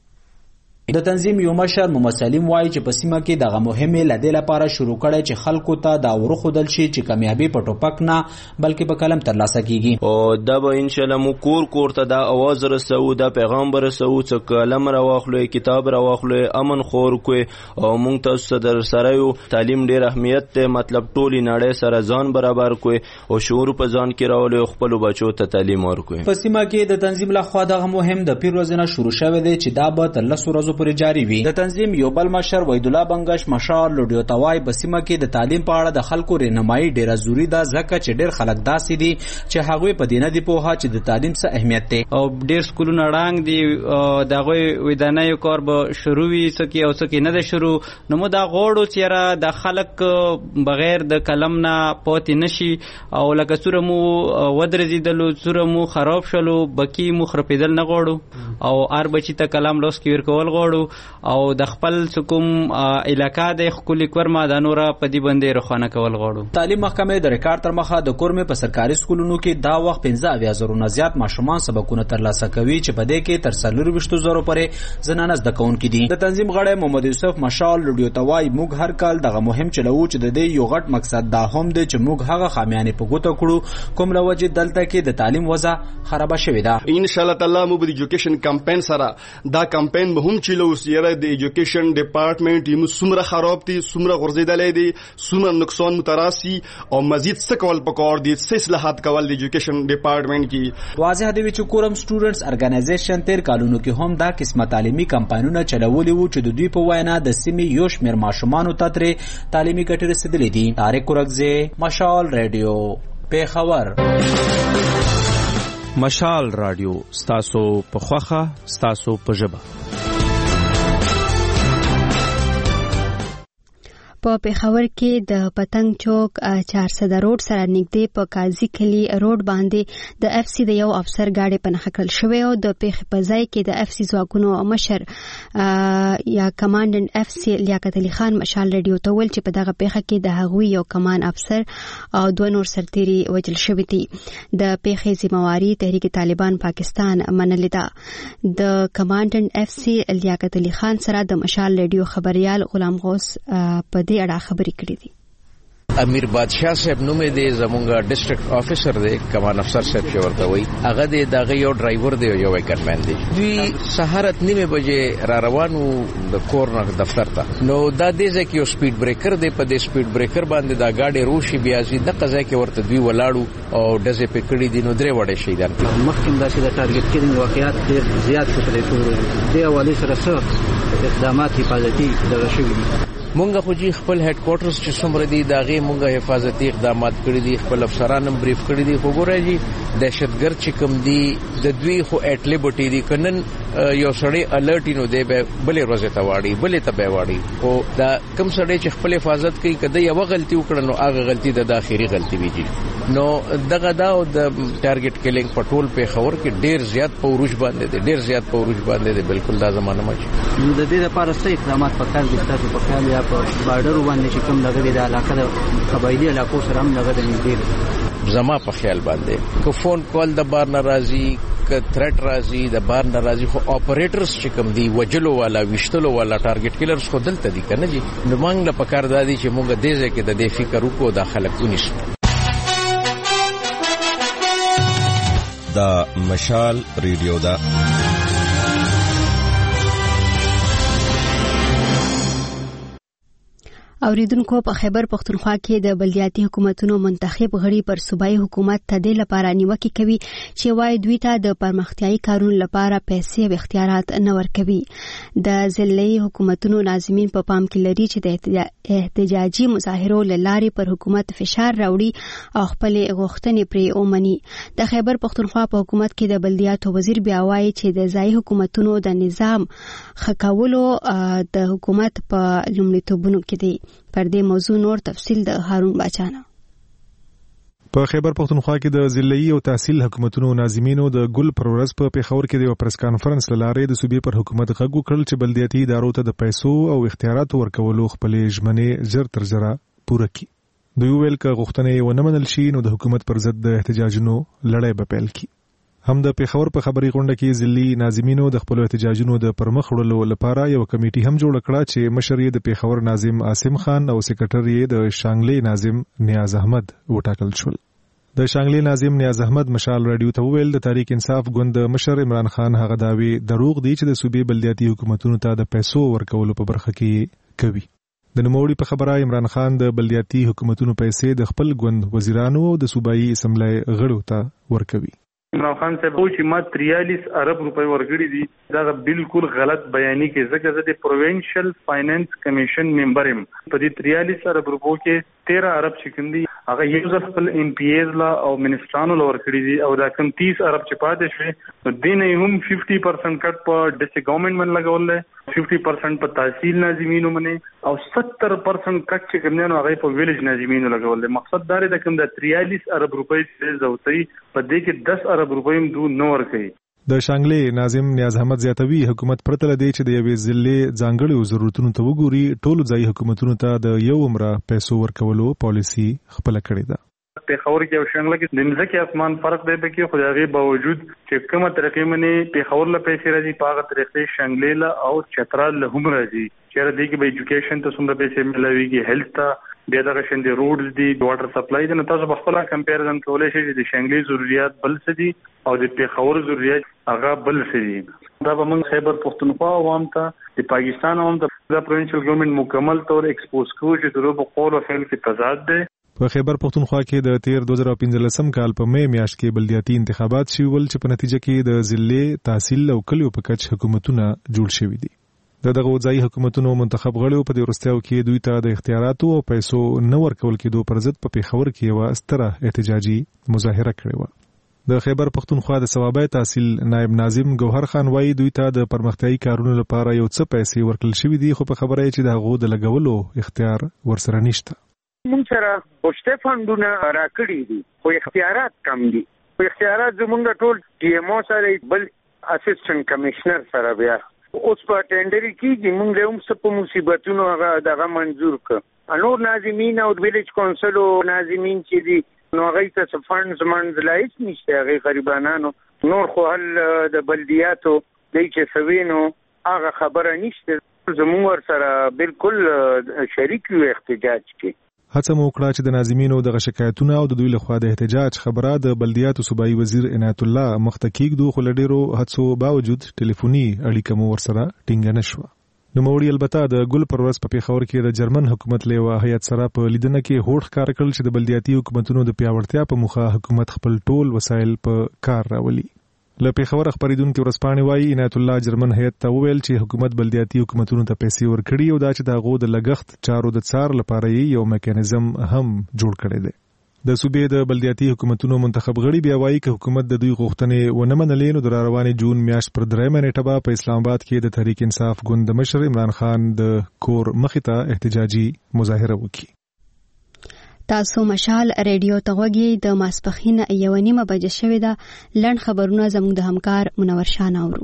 د تنظیم یو مشر ممثلین وایي چې په سیمه کې دغه مهمه لدې لپاره شروع کړي چې خلکو ته دا ورخدل شي چې کامیابی په ټوپک نه بلکې په قلم ترلاسه کیږي او دا به ان شاء الله مو کور ته دا आवाज رسو دا پیغام رسو چې قلم راوخلو کتاب راوخلو امن خور کوی او مونږ تاسو در سره یو تعلیم ډیر اهمیت ته مطلب ټولي نړۍ سره ځان برابر کوی او شعور په ځان کې راولو خپل بچو ته تعلیم ورکوي. په سیمه کې د تنظیم لخوا دغه مهم د پیر ورځ شروع شوه دی چې دا به تر 10 ورځې پورې جاری وي. د تنظیم یو بل مشر وحید الله بنگش مشال لوډیو توای په سیمه کې د تعلیم په اړه د خلکو رهنمایي ډیره ضروری ده ځکه چې ډیر خلک داسې دي چې هغه په دینه دی په چې د تعلیم څه اهمیت دی او ډیر سکولونه رانګ دي دغه ودانیو کار به شروع وي سکی او سکی نه ده شروع نو مو دا غوړو چې د خلک بغیر د قلم نه پاتې نشي او لکه سوره مو ودرزیدلو سوره مو خراب شلو بکی مو خرپیدل نه غوړو او ار بچی ته کلام لوس کې ورکول غوړو او د خپل حکوم علاقہ د خپل کورما د نور په دی باندې روخانه کول غوړو. تعلیم محکمه د ریکارډ تر مخه د کورمه په سرکاري سکولونو کې دا وخت 15000 نه زیات ماشومان سبقونه ترلاسه کوي چې په دې کې تر 420,000 پورې زنانه زده کوونکي دي. د تنظیم غړی محمد یوسف مشال لوډیو توای موږ هر کال دغه مهم چلو چې د دې یو غټ مقصد دا هم دی چې موږ هغه خامیانې په ګوته کړو کوم لوجه دلته کې د تعلیم وضع خراب شوې ده. ان شاء الله تعالی موږ د ایجوکیشن کمپاین سره دا کمپاین به هم چلو سیره د ایجوکیشن ډپارټمنټ یم سمره خراب دي سمره غرزیدلې دي سمره نقصان متراسي او مزید څه کول پکار دي څه اصلاحات کول د ایجوکیشن ډپارټمنټ کې واضح دی چې کورم سټوډنټس ارګنایزیشن تیر کالونو کې هم دا قسمه تعلیمي کمپاینونه چلولي وو چې د دوی په وینا د سیمې یو شمېر ماشومانو ته ترې تعلیمي ګټې رسیدلې دي. طارق ورکزه مشال ریډیو پیښور. مشال رادیو ستاسو په خوخه ستاسو په ژبه. په پیښور کې د پتنګ چوک 400 روډ سره نږدې په قاضي کلی روډ باندې د اف سی د یو افسر گاډي په نښه کړل شوې او د پیښې په ځای کې د اف سی ځواکونو مشر یا کمانډنټ اف سی لیاقت علي خان مشال ریډیو ته ویل چې په دغه پیښه کې د هغوی یو کمان افسر او دوه نور سرتیري وژل شوي دي. د پیښې ذمہواری تحریک طالبان پاکستان منلې ده. د کمانډنټ اف سی لیاقت علي خان سره د مشال ریډیو خبريال غلام غوث په دې اړه خبرې کړې دي. امیر بادشاہ صاحب نوم دی زمونږ ډیسټریکټ افیسر دی کمان افسر صاحب چې ورته وای هغه دی دغه یو ډرایور دی یو وایکرمن دی دوی سهار 9 بجې را روانو د کورنر دفتر ته نو دا د ځکه یو سپیډ بریکر دی په دې سپیډ بریکر باندې دا گاډي روشي بیا زی د قضا کې ورته دوی ولاړو او دزه پکړی دي نو درې وړې شهیدان مخکې دا چې د ټارګټ کیدنګ واقعیات ډېر زیات شو په ټول دی حواله سره څه اقدامات حفاظتي دغه شوي دي مونږ خو جی خپل هډ کوارټرز چې څومره دي داغه مونږه حفاظتي اقدامات کړی دي خپل افسران هم بریف کړی دي خو ګورای جی دهشتګرد چې کوم دي د دوی خو اټلی بټی دي کنن یو سړی الرټ نو دی به بلې ورځې ته واړي بلې ته به واړي او دا کم سړی چې خپل حفاظت کوي کده یو غلطي وکړي نو هغه غلطي د اخیری غلطي ویږي نو دغه دا او د ټارګټ کیلینګ پټول په خبر کې ډیر زیات پوروش باندې دي بالکل دا زمانه مچ د دې لپاره څه اقدامات پکار دي تاسو په خیال یا په بارډر باندې چې کوم لګوي د علاقې د قبایلی علاقو سره هم لګوي نږدې زما په خیال باندې کو فون کال د بار ناراضي ک تھریټ راځي د بار ناراضي خو اپریټرز چې کوم دي وجلو والا وشتلو والا ټارګټ کیلرز خو دلته دي کنه جی نو مونږ له پکار دادي چې مونږ دې ځکه د دې فکر وکړو د خلک ونیسو دا مشال ریډیو دا اوریدونکو په خیبر پختونخوا کې د بلدیاتي حکومتونو منتخب غړي پر صوبایي حکومت ته د لپاره نیوکه کوي چې وای دوی ته د پرمختیايي کارونو لپاره پیسې او اختیارات نه ورکوي د ضلعي حکومتونو ناظمین په پام کې لري چې د احتجاجي مظاهرو لارې پر حکومت فشار راوړي او خپل غوښتنې پرې اومني د خیبر پختونخوا په حکومت کې د بلدیاتو وزیر بیا وایي چې د ځایي حکومتونو د نظام خکولو د حکومت په لومړیتوبونو کې دي پر دې موضوع نور تفصیل د هارون باچانه په خیبر پختونخوا کې د ضلعي او تحصیل حکومتونو ناظمینو د ګل پر ورځ په پیښور کې د پریس کانفرنس لاره د صوبې پر حکومت غږ وکړل چې بلدیاتي ادارو ته د پیسو او اختیاراتو ورکولو خپل ژمنې زر تر زره پوره کړي دوی ویل چې غوښتنې ونه منل شي نو د حکومت پر ضد د احتجاجونو لړۍ به پیل کړي هم د پیښور په خبري غونډه کې ضلعي ناظمینو د خپل احتجاجونو د پرمخ وړلو لپاره یو کمیټي هم جوړ کړه چې مشر یې د پیښور ناظم عاصم خان او سیکریټر یې د شانګلي ناظم نیاز احمد وټاکل شول د شانګلي ناظم نیاز احمد مشال رادیو ته ویل د تحریک انصاف ګوند مشر عمران خان هغه داوی دروغ دی چې د صوبې بلدیاتي حکومتونو ته د پیسو ورکولو په برخه کې کوي د نوموړي په خبره عمران خان د بلدیاتي حکومتونو پیسې د خپل ګوند وزیرانو او د صوبایي اسمبلی غړو ته ورکوي عمران خان صاحب چې ما 43 ارب روپۍ ورګړي دي دا بالکل غلط بیانې کې ځکه چې د پروینشل فاینانس کمیشن ممبر يم په دې 43 ارب روپو کې 13 ارب چکندي هغه یو ځل خپل ام پی ایز لا او منسټرانو لور کړی دي او دا کم 30 ارب چې پاتې شوی دین هم 50% کټ په ډیسټریکټ ګورنمنت من لګول 50% په تحصیل ناظمینو باندې او 70% کټ چې کومنه هغه په ویلیج ناظمینو لګول مقصد دا دی کوم د 43 ارب روپۍ چې زوتي په دې کې 10 ارب روپۍ هم دو نور کوي د شانګلي ناظم نیاز احمد زیاتوي حکومت پرته لدی چې د یوې ضلع ځانګړو ضرورتونو ته وګوري ټولو ځای حکومتونو ته د یو عمره پیسو ورکولو پالیسی خپل کړې ده پیښور کې او شانګله کې د ځمکې اسمان فرق دی به کې خدایغه باوجود چې کومه طریقې منې پیښور له پیسې راځي په هغه طریقې شانګلې له او چترال له هم راځي چې د دې کې به ایجوکیشن ته څومره پیسې ملويږي هیلث ته بیا دغه شند روډز دي واټر سپلای دي نو تاسو په خپل کمپیریزن کولای شئ چې د شانګلي ضرورت بل څه دي او د پیښور ضرورت هغه بل څه دي دا به موږ خیبر پختونخوا عوام ته د پاکستان عوام ته د پروینشل ګورنمنت مکمل طور ایکسپوز کوي چې دغه په قول او فعل کې تضاد دی په خیبر پختونخوا کې د 2015 کال په مې میاشت کې بلدیاتي انتخابات شول چې په نتیجه کې د ضلع تحصیل او کلیو په کچ حکومتونه جوړ شوي دي دغه ځای حکومتونو منتخب غړو په دې ورستیاو کې دوی ته د اختیاراتو او پیسو نه ورکول کېدو پر ضد په پیښور کې یو ستره احتجاجي مظاهره کړې و د خیبر پختونخوا د ثوابه تحصیل نائب ناظم ګوهر خان وایي دوی ته د پرمختیايي کارونو لپاره یو څه پیسې ورکړل شوې دي خو په خبره چې د هغو د لګولو اختیار ورسره نشته موږ سره پښته فندونه راکړي دي خو اختیارات کم دي خو اختیارات زمونږ ټول ډي ایم او سره بل اسسټنټ کمشنر سره بیا اوس په ټینډر کې موږ له هم څه مصیبتونو هغه دغه منزور ک انور ناظمین او ویلیج کونسل او ناظمین چې دي نو هغه ته فندز منځلایس نشته هغه غریبانو نور خو هل د بلدیاتو د چې سوینو هغه خبره نشته زموږ سره بالکل شریک یو احتجاج کې هڅه مو وکړه چې د ناظمینو د شکایتونو او د دوی لخوا د احتجاج خبره د بلدیاتو صوبایي وزیر عنایت الله مخته کېږدو، خو له ډېرو هڅو باوجود ټلیفوني اړیکه مو ورسره ټینګه نه شوه. نوموړي البته د ګل پر ورځ په پېښور کې د جرمن حکومت له یوه هیات سره په لیدنه کې هوډ ښکاره کړل چې د بلدیاتي حکومتونو د پیاوړتیا په موخه حکومت خپل ټول وسایل په کار راولي. له پېښور خبریدونکي ورځپاڼې وایي عنایت الله جرمن هیات ته وویل چې حکومت بلدیاتي حکومتونو ته پیسې ورکړي او دا چې د هغو د لګښت چارو د څار لپاره یو میکانیزم هم جوړ کړی دی. د صوبې د بلدیاتي حکومتونو منتخب غړي بیا وایي که حکومت د دوی غوښتنې ونه منلې نو د راروانې جون میاشت پر 3 نیټه به په اسلام آباد کې د تحریک انصاف ګوند مشر عمران خان د کور مخې ته احتجاجي مظاهره وکړي. تاسو مشال ریډیو ته غوږی د ماسپخین 1:30 بجې شوې ده. لړن خبرونه زموږ د همکار منور شاه اورو.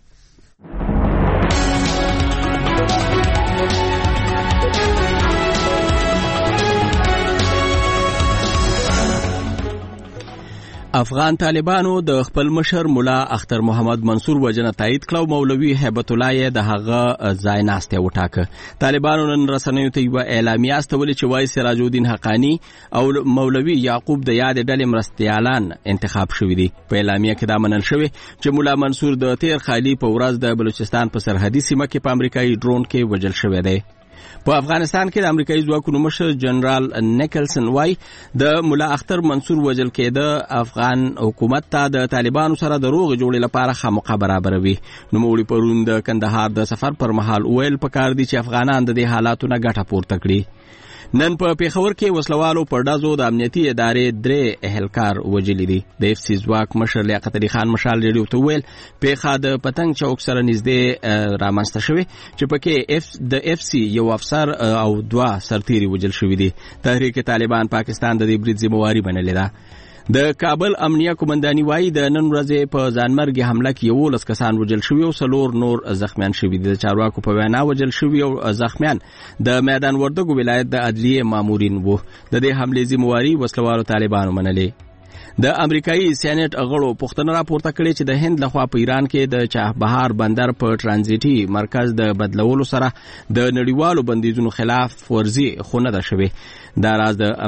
افغان طالبانو د خپل مشر مولا اختر محمد منصور وجنه تایید کړو. مولوي هیبت الله د هغه ځای ناسته وټاکه. طالبانو نن رسنیو ته یو اعلامیه استولې چې وایي سراج الدین حقانی او مولوي یعقوب د یاد ډلې مرستیالان انتخاب شوی دي. په اعلامیه کې دا منل شوی چې مولا منصور د تیر خالی په ورځ د بلوچستان په سرحدي سیمه کې په امریکایي ډرون کې وژل شوی دی. په افغانستان کې د امریکایي ځواکونو مشر جنرال نیکلسن وای د مولا اختر منصور وژل کېده افغان حکومت ته د طالبانو سره د روغ جوړې لپاره خامخا برابروي. نوموړي پرون د کندهار د سفر پر مهال ویل پکار دي چې افغانان د دې حالاتو نه ګټه پورته کړي. نن په پېښور کې وسلوالو پر ډزو د امنیتي ادارې 3 اهلکار وژلي دي. د اف سی ځواک مشر لیاقت علي خان مشال ریډیو ته ویل پیښه د پتنګ چوک سره نږدې رامنځته شوې چې پکې د اف سی یو افسر او 2 سرتیري وژل شوي دي. تحریک طالبان پاکستان د دې برید ذمہواری منلې ده. د کابل امنیه قومنداني وایي د نن ورځې په ځانمرګي حمله کې 11 کسان وژل شوي او 4 نور زخمیان شوي دي. د چارواکو په وینا وژل شوي او زخمیان د میدان وردګو ولایت د عدلیې مامورین وو. د دې حملې ذمہواری وسلوالو طالبانو منلې. د امریکایي سېنات غړو پوښتنه راپورته کړې چې د هند لخوا په ایران کې د چابهار بندر په ترانزیټي مرکز د بدلولو سره د نړیوالو بندیزونو خلاف ورزي خونه ده شوی. دا راز د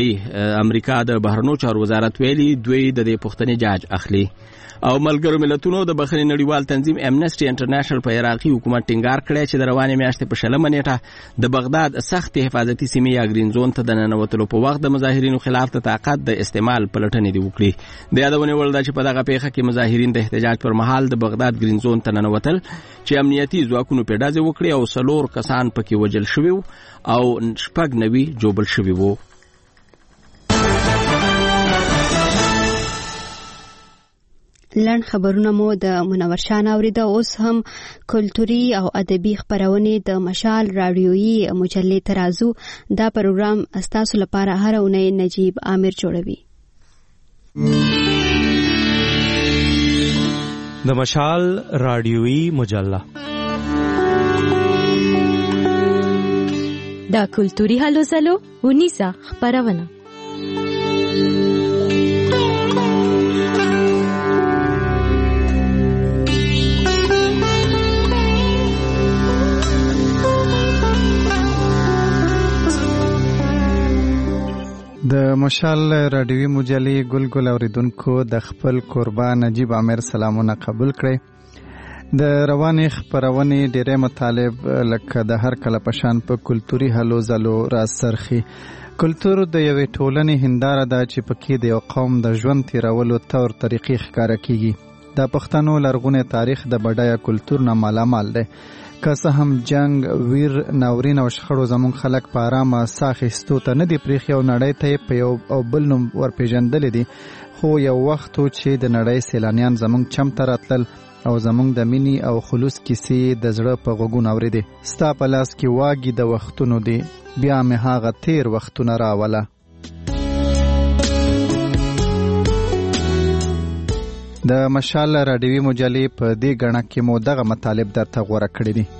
امریکا د بهرنیو چارو وزارت ویلي دوی د دې پوښتنې جاج اخلي. او ملګرو ملتونو د بخښنې نړیوال تنظیم امنسټي انټرنیشنل په عراقي حکومت ټینګار کړی چې د روانې میاشتې په 20 نیټه د بغداد سخت حفاظتي سیمې یا گرین زون ته د ننوتلو په وخت د مظاهرینو خلاف د طاقت د استعمال پلټنې دی وکړي. د یادونه وړ ده چې په دغه پیښه کې مظاهرین د احتجاج پر مهال د بغداد گرین زون ته ننوتل چې امنیتي ځواکونو په ډزې وکړي او 4 کسان پکې وژل شوي او 9 جوبل شوي وو. لړن خبرونه مو د منور شاه اوریده. اوس هم کلتوري او ادبي خبرونه د مشال رادیويي مجلې ترازو. دا پروګرام استاسو لپاره هر اونۍ نجیب عامر جوړوي. د مشال رادیويي مجله دا کلتوري هلو زلو ونیسا خبرونه. د مشال رادیوي مجلې ګل اوریدونکو د خپل قربان نجیب عامر سلامونه قبول کړئ. د روانې خبرونې ډېرې مطالب لکه د هر کله پشان په کلتوري هلو زلو راز سرخي. کلتور د یوې ټولنې هنداره ده چې پکې د یو قوم د ژوند تیرولو طور طریقې ښکاره کیږي. د پښتنو لرغونی تاریخ د بډایه کلتور نه مالامال دی. که څه هم جنگ، ویر، ناورین او شخړو زموږ خلک په آرامه ساه اخیستو ته نه دي پرېښي او نړۍ ته یې په یو او بل نوم ورپېژندلي دي، خو یو وخت و چې د نړۍ سیلانیان زموږ چم ته راتلل او زموږ د مینې او خلوص کیسې د زړه په غوږونو اورېدې. ستا په لاس کې واګي د وختونو دی، بیا مې هغه تیر وختونه راوله. د مشال رادیوي مجلې په دې غڼه کې مو دغه مطالب درته غوړه کړی دي.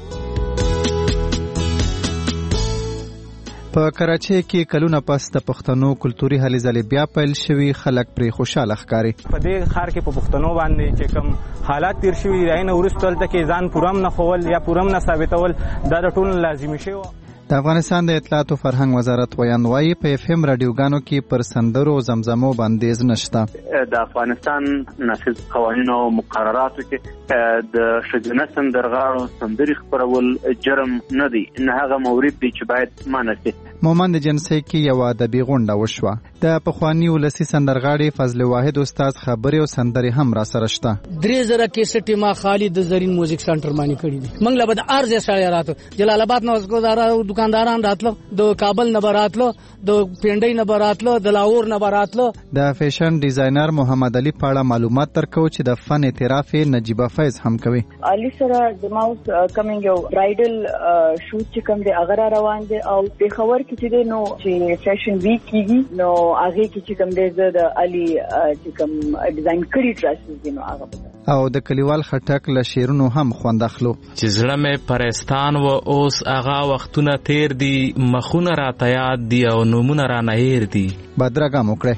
په کراچۍ کې کلونه پس د پښتنو کلتوري هلې ځلې بیا پیل شوي، خلک پرې خوشاله ښکاري. په دې ښار کې په پښتنو باندې چې کوم حالات تیر شوي دي، نه وروسته دلته کې ځان پوره هم نه ښول یا پوره هم نه ثابتول، دا د ټولو لازمي شوی. د افغانستان د اطلاعات او فرهنګ وزارت وایي په اف ام رادیوګانو کې پر سندرو او زمزمو بندیز نشته. د افغانستان نافذ قوانینو او مقرراتو کې د ښځینه سندرغاړو سندرې خپرول جرم نه دی، نه هغه مورد دی چې باید منع شي. مومند جنسي کې یو ادبي غونډه وشوه. د پخوانی ولسی سندرغاړي فضل واحد استاد خبرې او سندرې هم را سره شته. 3000 کیسټ ما خالد زرین میوزیک سنټر باندې کړی دي. موږ له بد ارزه سره راتو جلال آباد نو دکانداران راتلو، د کابل نه براتلو، د پنډۍ نه براتلو، د لاهور نه براتلو. د فیشن ډیزاینر محمد علي پاړه معلومات ترکو چې د فن اعتراف نجيبه فیض هم کوي. علي سره د ماوس کمینګ یو برایډل شوټ چې کوم دی هغه روان دي او په خبر کې چې نو چې فیشن ویک کیږي نو هغه کې چې کوم دی د علي چې کوم ډیزاین کړی ډریسز دي نو هغه او د کلیوال خټک له شیرونو هم خوند اخلو. چې زړه مې پرستان و اوس هغه وختونه تیر دي، مخونه راته یاد دي او نومونه را نه هیر دي. بدرګه موکړه.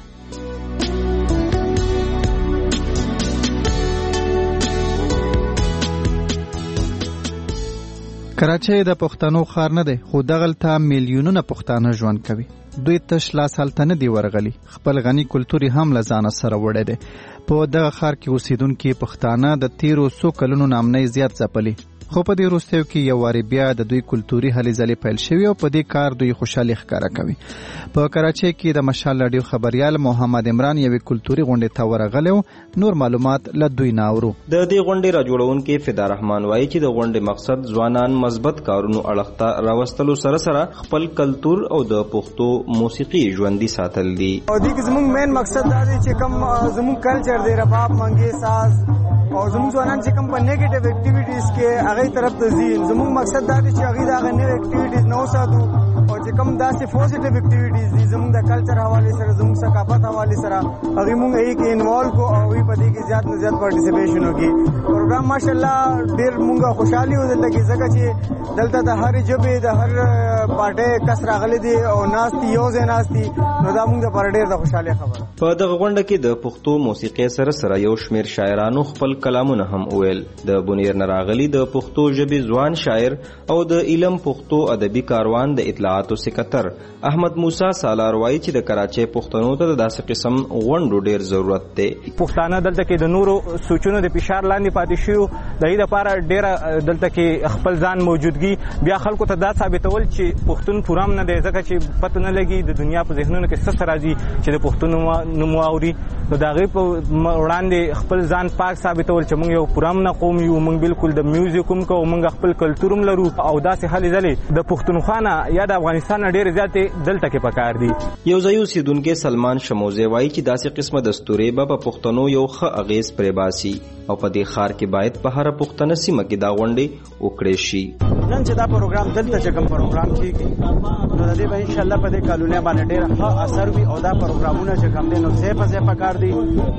کراچۍ د پښتنو ښار نه دی، خو دغلته میلیونونه پښتانه ژوند کوي. دوی تش لاس هلته نه دی ورغلي، خپل غني کلتوري هم له ځانه سره وړی دی. په دغه ښار کې اوسیدونکي پښتانه د تیرو څو کلونو نامنۍ زیات ځپلي، خو په دې وروستیو کې یو وارې بیا د دوی کلتوري هلې ځلې پیل شوي او په دې کار دوی خوشحالي ښکاره کوي. په کراچۍ کې د مشال راډیو خبریال محمد عمران یوې کلتوري غونډې ته ورغلی و. نور معلومات له دوی نه اورو. د دې غونډې راجوړونکي فدا رحمان وایي چې د غونډې مقصد ځوانان مثبت کارونو اړخ ته راوستلو سره سره خپل کلتور او د پښتو موسیقي ژوندي ساتل دي. او دې کې زموږ مین مقصد دا دی چې کوم زموږ کلچر دی، رباب، منګي، ساز او زموږ ځوانان چې کوم په نیگیټیو اکټیویټیز کې هغه طرف ته ځي. زموږ مقصد دا دی چې هغه دا غنیو اکټیویټیز نو ساتو او چې کوم داسې پوزټیو اکټیویټیز دي زموږ د کلچر حواله سره، زموږ ثقافت حواله سره هغه موږ یې کې انوالو کو او په دې کې زیات نه زیات پارټیسیپیشن وکړي. پروګرام ماشاءالله ډېر موږ خوشحالي ودل کې ځکه چې دلته د هر جبې د هر پارټي کس راغلي دي او ناستي یو ځای ناستي، نو دا موږ د پر ډېر د خوشحالي خبره. په دغه غونډه کې د پښتو موسیقي سره سره یو شمیر شاعرانو خپل کلامونه هم ویل. د بونیر نراغلی د پښتو ژبې ځوان شاعر او د علم پښتو ادبي کاروان د اطلاعاتو سکتر احمد موسی سالار وایي چې د کراچۍ پښتنو ته داسې قسم غونډو ډیر ضرورت دی. پښتانه دلته کې د نورو سوچونو د فشار لاندې پاتې شو، د دې لپاره ډیر دلته کې خپل ځان موجودګي بیا خلکو ته دا ثابتول چې پښتون پورام نه دی، ځکه چې پته نه لګي د دنیا په ذهنونو کې څه راځي چې د پښتون نوم واوري. نو دا غي په وړاندې خپل ځان پاک ثابتول چې موږ یو پورام نه قوم یو، موږ بالکل د میوزیک هم کوو، موږ خپل کلتور هم لرو او داسې هلې ځلې د پښتونخوا یا د افغانستان ډېر زیاتې دلته کې پکار دي. یو ځای اوسیدونکی سلمان شموزه وایي چې داسې قسمه دستورې به په پښتنو یو ښه اغیز پرې باسي او په دې ښار کې باید په هره پښتنه سیمه کې دا غونډې وکړې شي. نن چې دا پروګرام دلته چې کوم پروګرام کیږي نو د دې به ان شاء الله په دې کالونیا باندې ډېر ښه اثر وي او دا پروګرامونه چې کوم دي نو ځای په ځای پکار دي.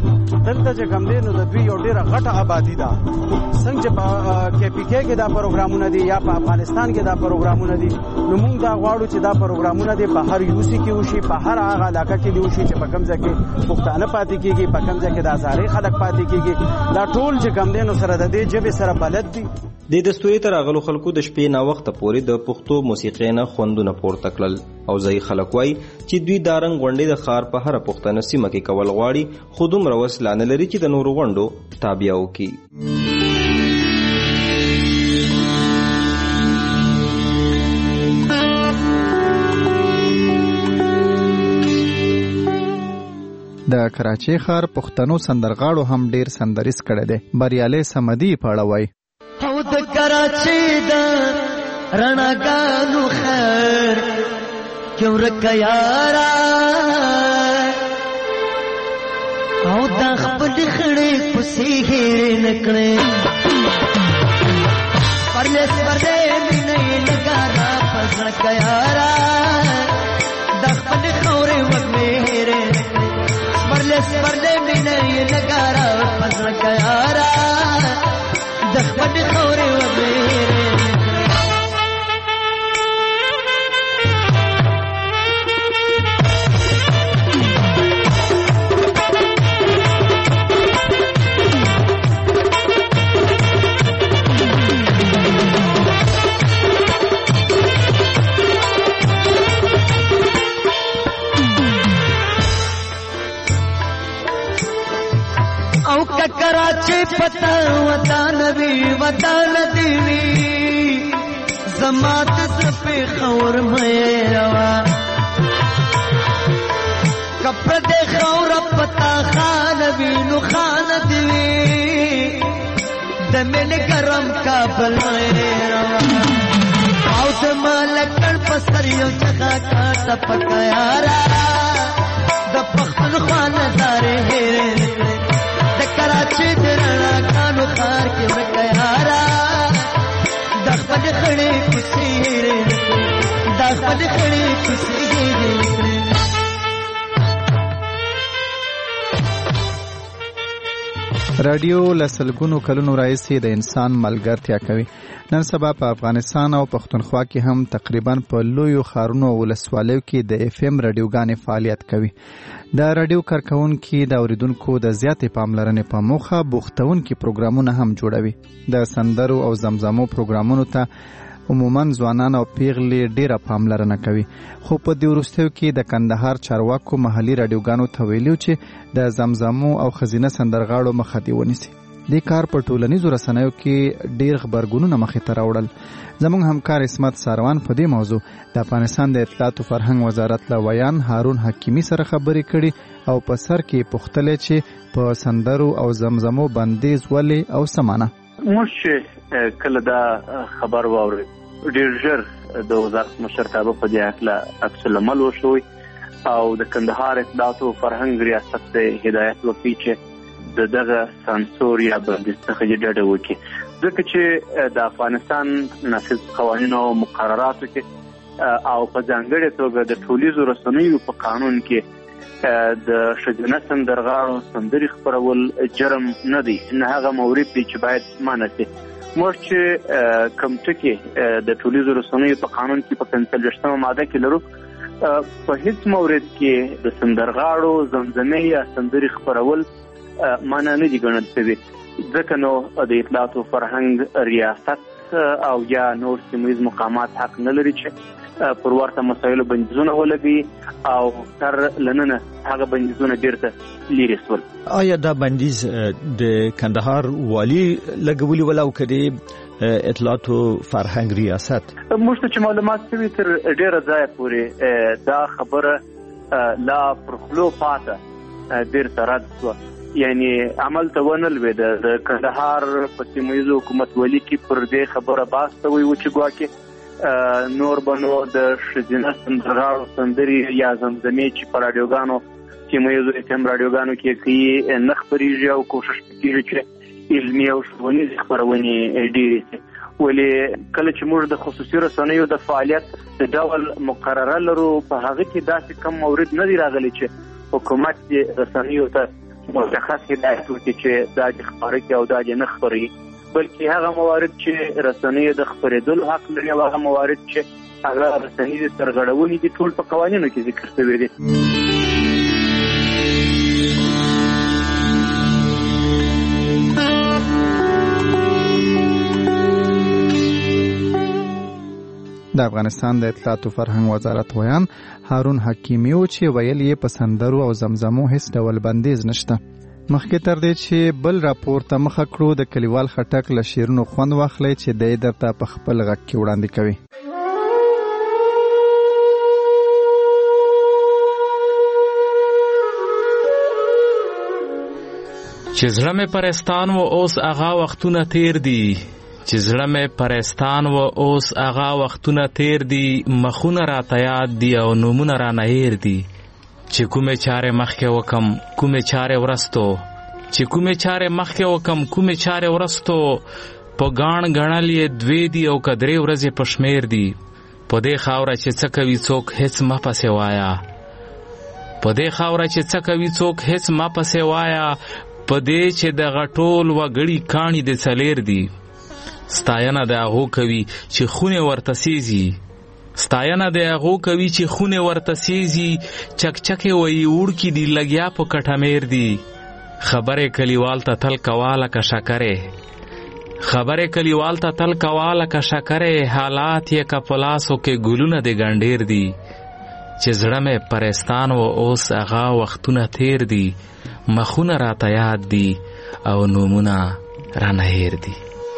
دلته چې کوم دي نو د دوی یو ډېر غټه آبادی ده، څنګه چې په کې پی کې کې دا پروګرامونه دي یا په افغانستان کې دا پروګرامونه دي، نو موږ دا غواړو چې دا پروګرامونه دي په هر یو سی کې وشي، په هر هغه علاقه کې دی وشي چې په کوم ځای کې پښتانه پاتې کیږي، په کوم ځای کې د هزارې خلک پاتې کیږي. دا ټول چې کوم دي نو سره د دې ژبې سره بلد دي. د دستوري تر اغلو خلکو د شپې نا وخت پورې د پښتو موسیقۍ نه خوندونه پورته کړل او ځای خلک وای چې دوی دارنګ غونډې د ښار په هر پښتنه سیمه کې کول غواړي، خو دومره وسله نه لري چې د نورو غونډو تابع وکړي. د کراچۍ ښار پښتنو سندرغاړو هم ډیر سندریز کړی دی. بریالي سمدي پاړوي او د کراچۍ د رڼاګانو خیر کې ورکه یارا او د خپل خړې پسې هېرې نکړې پرلس پرلې مینې لګارا پزړه یارا د خپل خورې وګړې هېرې پرلس پرلې مینې لګارا پزړه یارا د خپل خورې وګړې کراچی پتا وطن دیوی زمات زپی خور میروا کپر دے خور پتا خانوی نو خان دیوی دمن گرم کابل میروا آو دمالکن پسریو چخا کاتا پکایارا دا پختن خواندارے ہیرے دا کراچی درنا کانو خار کی مکایارا دا خپل خڑی کسی ہیرے دا خپل خڑی کسی ہیرے رادیو لسلګونو کلونو راځي د انسان ملګرتیا کوي. نن سبا په افغانستان او پښتونخوا کې هم تقریبا په لویو ښارونو او ولسوالیو کې د اف ام رادیوګانې فعالیت کوي. د رادیو کارکونکي د اوریدونکو د زیاتې پاملرنې په موخه بوختونکي پروګرامونه هم جوړوي. د سندرو او زمزمو پروګرامونو ته عموما ځوانان او پیغلې ډیره پاملرنه کوي. خو په دې وروستیو کې د کندهار چارواکو محلي رادیوګانو ته ویلي چې د زمزمو او ښځینه سندرغاړو مخه دې ونیسي. دې کار په ټولنیزو رسنیو کې ډیر خبرګونونه مخې ته راوړل. زموږ همکار اسمت ساروان په دې موضوع د افغانستان د اطلاعات او فرهنګ وزارت له ویان هارون حکیمی سره خبرې کړي او په سر کې پوښتلې چې په سندرو او زمزمو بندیز ولې او سمانه. موږ کله دا خبر واوري ډیر ژر د وزارت مشرتابه په دې اړه عکس العمل وشوي او د کندهار اطلاعات او فرهنګ ریاست ته هدایت وکړي چې دغه سانسور یا بندیز څخه ډډه وکړي ځکه چې د افغانستان نافذ قوانین او مقرراتو کې او په ځانګړي توګه د ټولنیزو رسنیو په قانون کې د ښځینه سندرغاړو سندرې خپرول جرم نه دی، نه هغه مورد دی چې باید منع شي. موږ چې کوم ټکي د ټولنیزو رسنیو په قانون کې په 45مه ماده کې لرو په هیڅ مورد کې د سندرغاړو زمزمې یا سندرې خپرول منع نه دي ګڼل شوي، ځکه نو د اطلاعات او فرهنګ ریاست او یا نور سیمه ییز مقامات حق نه لري چې پر ورته مسایلو بندیزونه ولګي او تر لننه هغه بندیزونه بیرته لیرې شول. آیا دا بندیز د کندهار والی لګولي ولا او کړي اطلاعات او فرهنګ ریاست؟ موږ ته چې معلومات شوي تر ډیره ځایه پورې دا خبره لا پر خلو پاته بیرته رد شوه، یعنی عمل ته ونه لوېده. د کندهار په سیمه ییزو حکومت ولي کې پر دې خبره بحث شوی و چې ګواکې نور به نو د ښځینه سندرغاړو سندرې یا زمزمې چې په راډیوګانو سیمه ییزو اف ام راډیوګانو کې کوي نه خپرېږي او کوښښ کېږي چې علمي او ښوونیزې خپرونې ډېرې شي. ولې کله چې موږ د خصوصي رسنیو د فعالیت د ډول مقرره لرو په هغه کې داسې کم مورد نه دی راغلی چې حکومت رسنیو ته مشخص هدایت وکړي چې دا دې خپاره کړي او دا دې نه خپرېږي، بلکې هغه موارد چې رسنیو د خپرېدلو حق لري او هغه موارد چې هغه رسنیو سرغړونې دي ټول په قوانینو کې ذکر شوي دي. د افغانستان د اطلاعات او فرهنګ وزارت ویان هارون حکیمی و چې ویل یې په سندرو او زمزمو هیڅ ډول بندیز نشته. مخکې تر دې چې بل راپور ته مخه کړو د کلیوال خټک له شعرونو خوند واخلئ چې دی درته په خپل غږ کې وړاندې کوي. چې زړه مې پرستان و اوس هغه وختونه تیر دي، چې زړه مې پرستان و اوس هغه وختونه تیر دي، مخونه راته یاد دي او نومونه رانه هیر دي، چې کومې چارې مخکې وکم کومې چارې ورستو، چې کومې چارې مخکې وکم کومې چارې ورستو، په ګاڼ ګڼل یې دوې دي او که درې ورځې په شمېر دي، په دې خاوره چې څه کوي څوک هېڅ مه پسې وایه، په دې خاوره چې څه کوي څوک هېڅ مه پسې وایه، په دې چې دغه ټول وګړي کاڼي د څلیر دي، ستاینه د هغو کوي چې خونې ورته سیزي، ستاینه د هغو کوي چې خونې ورته سیزي، چکچکې وایي وړکي دي لګیا په کټمیر دي، خبرې کلیوال ته تل کواله که شکرې، خبرې کلیوال ته تل کواله که شکرې، حالات یې که په لاسو کې ګلونه د ګنډیر دي، چې زړه مې پرستان و اوس هغه وختونه تیر دي، مخونه راته یاد دي او نومونه رانه هیر دي.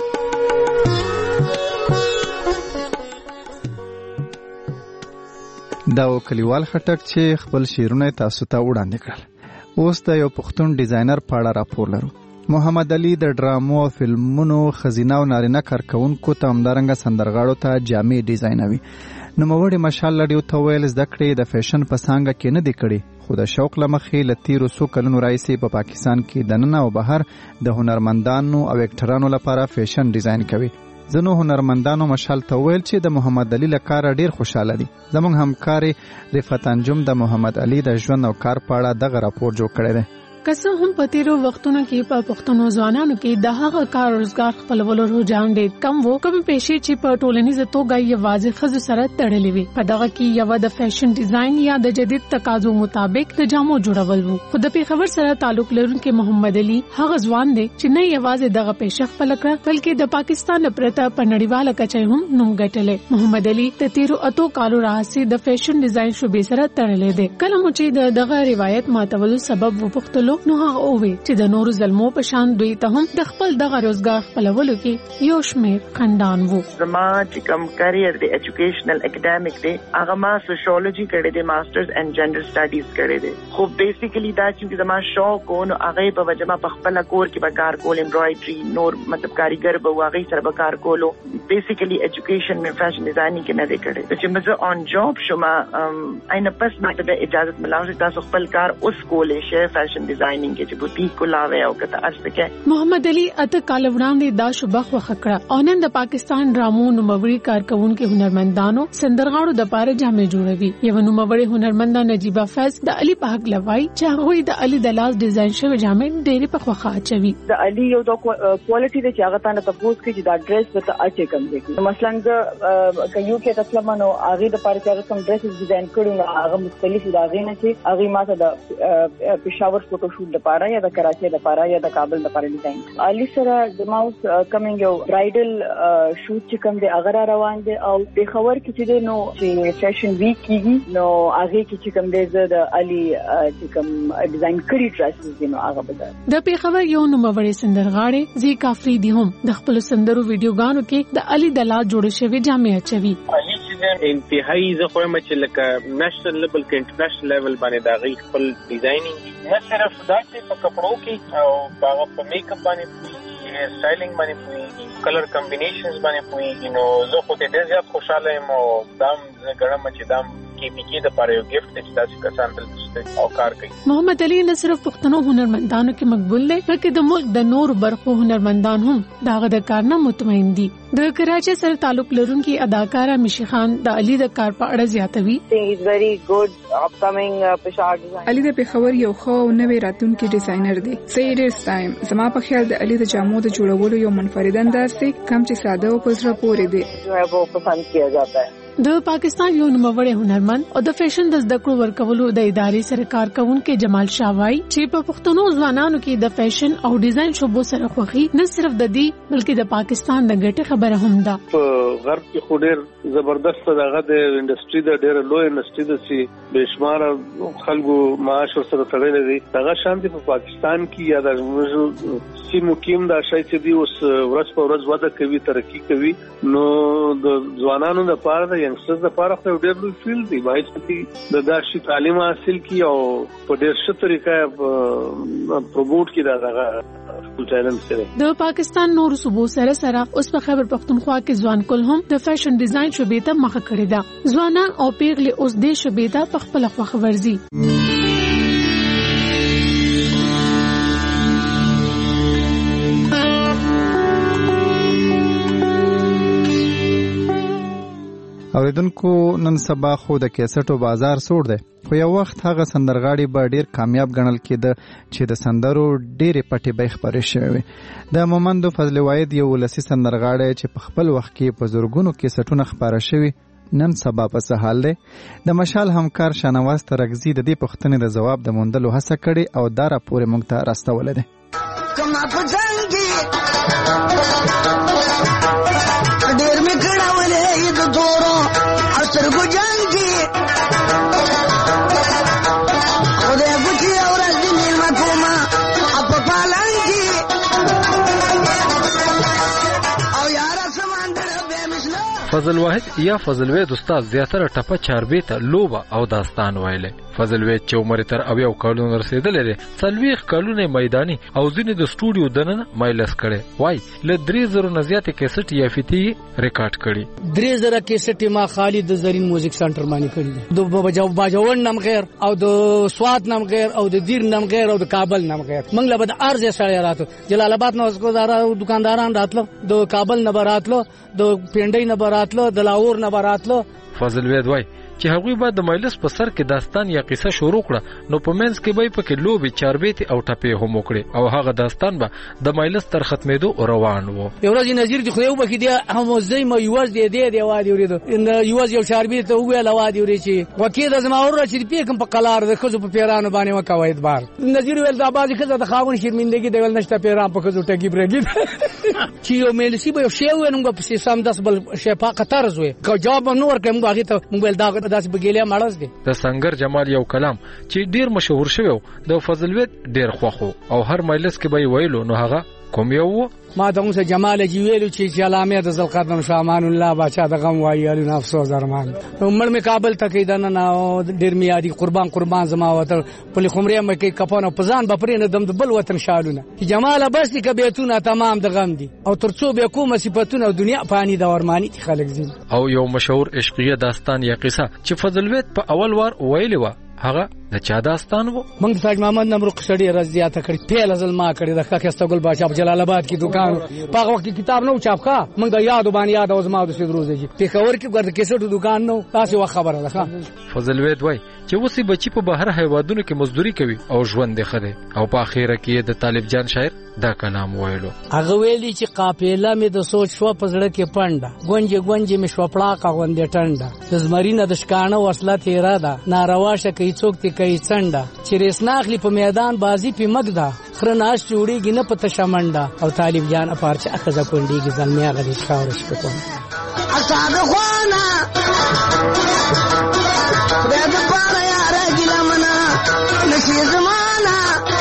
دا کلیوال خټک چې خپل شعرونه تاسو ته وړاندې کړل. اوس د یو پښتون ډیزاینر په اړه راپور لرو. محمد علي د ډرامو او فلمونو خزینه او نارینه کارکونکو ته همدارنګه سندرغاړو ته جامې ډیزاینوي. نوموړي مشال لډیو ته ویل زده کړې د فیشن په څانګه کې نه دی کړي، خو د شوق له مخې له تیرو څو کلونو راهیسې په پاکستان کې دننه او بهر د هنرمندانو او اکټرانو لپاره فیشن ډیزاین کوي. ځینو هنرمندانو مشال ته ویل چې د محمد علي له کاره ډیر خوشاله دي. زموږ همکارې رفعت انجم د محمد علي د ژوند او کار په اړه دغه راپور جوړ کړی دی. کسه هم په تیرو وختونو کې په پښتنو ځوانانو کې د هغه کار روزګار خپلولو رجحان ډېر کم وو، کوم پیشې چې په ټولنیزه توګه یوازې ښځو سره تړلې وي. په دغه کې یو د فیشن ډیزاین یا د جدید تقاضو مطابق د جامو جوړول وو. خو د پیښور سره تعلق لرونکي محمد علي هغه ځوان دی چې نه یوازې دغه پیشه خپل کړه بلکې د پاکستان پرته په نړیواله کچه هم نوم ګټلی. محمد علي د تیرو اتو کالو راهیسې د فیشن ډیزاین شوبې سره تړلې دی. کله مو چې دغه روایت ماتولو سبب وپوښتلو نو هغه اووي چې د نورو ظلمو په شان دوی ته هم د خپل دغه روزګار خپلولو کې یو شمېر خندان وو. زما چې کوم کریئر دی ایجوکیشنل اکیډمیک دی هغه ما سوشیولوژي کړی دی، ماسترز اینڈ جنډر سټډیز کړی دی. خو بیسیکلی دا چې زما شوق و نو هغه په وجه ما په خپل کور کې به کار کول، امبرایډري نور مطلب کاریګر به هغه سره به کار کولو. بیسیکلی ایجوکیشن مې فیشن ډیزاینینګ کې نه دی کړی. چې مزه آن جاب شوم اینه پس ماته د اجازه ملاوي تاسو خپل کار اوس کولې شه فیشن ډیزاینینګ چې بوتیک کولاوي او کته ارسکه. محمد علي اته کال وړاندې دا شوبه خوخکړه او نن د پاکستان ډرامو نوموړي کارکونکو هنرمندانو سندرغاړو د پاره جامې جوړوي. یو نوموړي هنرمنده نجيبه فیض د علي په حق لوي چې هغه د علي د لاس ډیزاین شوی جامې ډېری په خوخه اچوي. د علي یو د کوالټي د چاغه تانه تاسو کې چې دا ډریس به ته اچي کوم دی. مثلا د کيو کې تاسو نو هغه د پاره چې کوم ډریس ډیزاین کړو نو هغه مختلف دا غینه چې هغه ماته د پېښور فوټو شوټ لپاره یا د کراچي لپاره یا د کابل لپاره ډیزاین. علي سره د ماوس کمینګ یو برایډل شوټ چې کوم دی هغه روان دی او پېښور کې چې نو چې فیشن ویک کیږي نو هغه کې چې کوم دی د علي چې کوم ډیزاین کړی ډریسز دي نو هغه به د پېښور یو نوموړي سندرغاړي زی کافری دی هم د خپل سندرو ویډیوګانو کې د علي د لاس جوړ شوی جامې اچوي. علي چې انتهایی زه خو هم چې لکه نېشنل لیول کې انټرنیشنل لیول باندې دا غي خپل ډیزاینینګ نه صرف دا چې په کپړو کې او په میک اپ باندې هیر سټایلینګ باندې پوي کلر کمبینیشنز باندې پوي نو زه خو ته ډېر زیات خوشاله یم او دام زه ګڼم چې دام کې میکي د پاره یو گیفت چې تاسو کسان دلته او کار کوي. محمد علي نه صرف پښتنو هنرمندانو کې مقبول دی بلکې د ملک د نور برخو هنرمندان هم داغه د کار نه مطمئن دي. د کراچي سره تعلق لرونکي اداکارہ مشی خان د علي د کار په اړه زیاتوي. He is very good upcoming پېښور ډیزاین. علي د پېښور یو خو نوې راتلونکي ډیزاینر دی. سیریس ټایم زما په خیال د علي د جامو د جوړولو یو منفرد انداز دی کم چې ساده او پزړه پورې دی. جو ہے وہ پسند کیا جاتا ہے. د پاکستان یو نوموړی هنرمند او د فیشن د زده کړو ورکولو د ادارې سره کار کوونکي جمال شاوای چې په پښتنو ځوانانو کې د فیشن او ډیزاین شوبو سره خوخي نه صرف د دې بلکې د پاکستان د ګټې خبره هم ده. په غرب کې خو ډېر زبردست دغه د انډستری د ډېر لوی انډستری د چې بشمار خلکو معاش سره تړلې دي. دغه شانتي په پاکستان کې یا د موږ سیمو کې دا شای چې دی اوس ورځ په ورځ وده کوي ترقی کوي نو د ځوانانو لپاره ینګسترز لپاره خو ډېر لوی فیلډ دی وایي چې د داسې تعلیم حاصل کی او په ډېر ښه طریقه پروموټ کی دا دغه چیلنج سره د پاکستان نور صوبو سره اوس په خیبر پختونخوا کې ځوان کول هم د فیشن ډیزاین شوبې ته مخه کړې ده. ځوانان او پیغلې اوس د شوبې ته په خپل خوښه ورزي. اوریدونکو نن سبا خو د کیسټو بازار سوړ دی خو یو وخت هغه سندرغاړي به ډیر کامیاب ګڼل کېده چې د سندرو ډېرې پټې به خبرې شوې. د مومندو فضل واحد یو ولسی سندرغاړی چې په خپل وخت کې په زورګونو کیسټونه خبره شوي نن سبا په څه حال دی. د مشال همکار شانواز ترغزي د دې پوښتنې د جواب د موندلو هڅه کړې او دا راپور موږ ته راستولی دی. ډېر مې کړاولې د تورو سترګو جنګ کې خدای ګوتې او ورځ دې مېلمه کومه په پالنګ کې فضل واحد یا فضل وید استاد زیاتره ټپه چاربیته لوبه او داستان وایلی. فضل وید چې عمر تر 80 کالونو رسیدلی دی 40 کالونه میداني او ځینې د سټوډیو دننه مایلس کړي. وای له 3000 نه زیاتې کیسټ یا فتی ریکارډ کړي. 3000 کیسټ ما خالد زرین میوزیک سنټر باندې کړي دي. د باجوړ نام غیر او د سواد نام غیر او د دیر نام غیر او د کابل نام غیر. موږ له بد ارزه سره راتو جلال آباد نو اسکو دکانداران راتلو د کابل نه راتلو د پیندای نه راتلو د لاهور نه راتلو. فضل وید وای چې هغوی بعد د مجلس په سر کې داستان یا قصه شروع کړه نو په منځ کې به پکې لوبي چاربېتی او ټپې هم وکړي او هغه داستان به د مجلس تر ختمېدو روان وو. یو ورځ نظیر دی خو یو بکې دی هم زې ما یوز دی وادي ورېدو ان یوز یو چاربېتی ته ویل وادي ورې چې وکیل زما اور چې پیکم په قلار د خزو په پیرانو باندې وکوي ادبار. نظیر ویل دا بازي خزه د خاون شرمندګي دی ول نشته پیران په خزو ټګي برګي چې یو ملسی به شی ونو په سیسام 10 بل شفا قطر زوي کو جواب نور کوم باغی ته موږ دا داس بګیلیا ماړس دي. د سنگر جمال یو کلام چې ډیر مشهور شوی د فضل وید ډیر خوخو او هر مجلس کې به ویلو نو هغه کوم یو ما ته موږ جمال جی ویلو چې علامه د زلقدم شامان الله بچا د غم وایي نه افسوس ارمان عمر می کابل ته کیدنه نه ډیر میادي قربان زما وته په خمرې مکه کپانو پزان بپرین دم د بل وطن شالونه چې جمال بس دي کبيتونه تمام د غم دي او ترڅو به کومه صفاتونه دنیا پانی د ورمانی خلک زین. او یو مشهور عشقیه داستان یا قصه چې فضل وید په اول وار ویلی و هغه د چا داستان وو؟ موږ تاج محمد نمرق سړی رضیاته کړی پیل ظلما کړی د خاکسته ګل بادشاہ په جلال آباد کې دکان په وخت کې کتاب نو چاپ کا موږ د یاد باندې یاد او زما د سیدروزه جی په خبر کې ګرځ کیسټو دکان نو تاسو خبره ده. فضل وید وای چې وسی بچی په بهر هیوادونو کې مزدوري کوي او ژوند یې خده او په اخیره کې د طالب جان شاعر دا کلام ویلو. هغه ویلی چې قافله می د سوچ شو په زړه کې پنده گونجي می شو پړاقه غوندې ټنده د زمرینه د شکانه وصله تیرا ده ناروا شکې څوک تی کوي څنډه چې رسناخلی په میدان بازی په مګدا خرناش جوړیږي نه پته شمنډه او طالب جان اپارچ اخزه کونډیږي زلمیا غلی ښاورش په کوم اساده خوانه خدای دې پاره یاره ګلمنا نشي زمانہ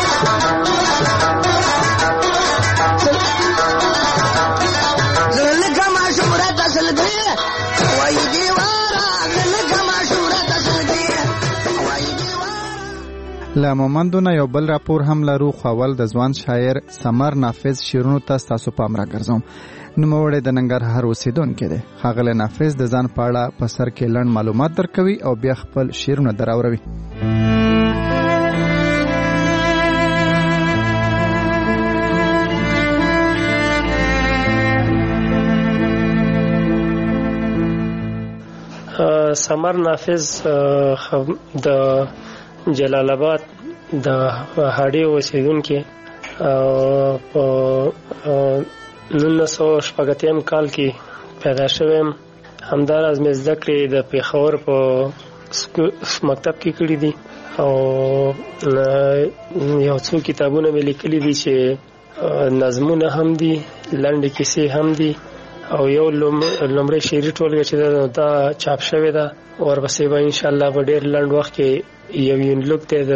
زلګه ما شوره تسل دی وای دی واره زلګه ما شوره تسل دی وای دی واره. له مومندونه یو بل راپور هم لرو خپل د ځوان شاعر سمر نافذ شیرونو تاسو پام را ګرځوم. نوموړی د ننګرهار اوسیدونکی دی. ښاغلی نافذ د ځان په اړه په سر کې لنډ معلومات درکوي او بیا خپل شعرونه دراوروي. سمر نافذ د جلال آباد د هاډي اوسیدونکی په 1980 کال کې پیدا شوم. همداراز مې زده کړې د پیښور په مکتب کې کړې دي او یو څو کتابونه مې لیکلي دي چې نظمونه هم دي لنډې کیسې هم دي او یو لومړی شعري ټولګه چې دا چاپ شوې ده ورپسې به انشاءالله په ډېر لنډ وخت کې یو یونلیک دی د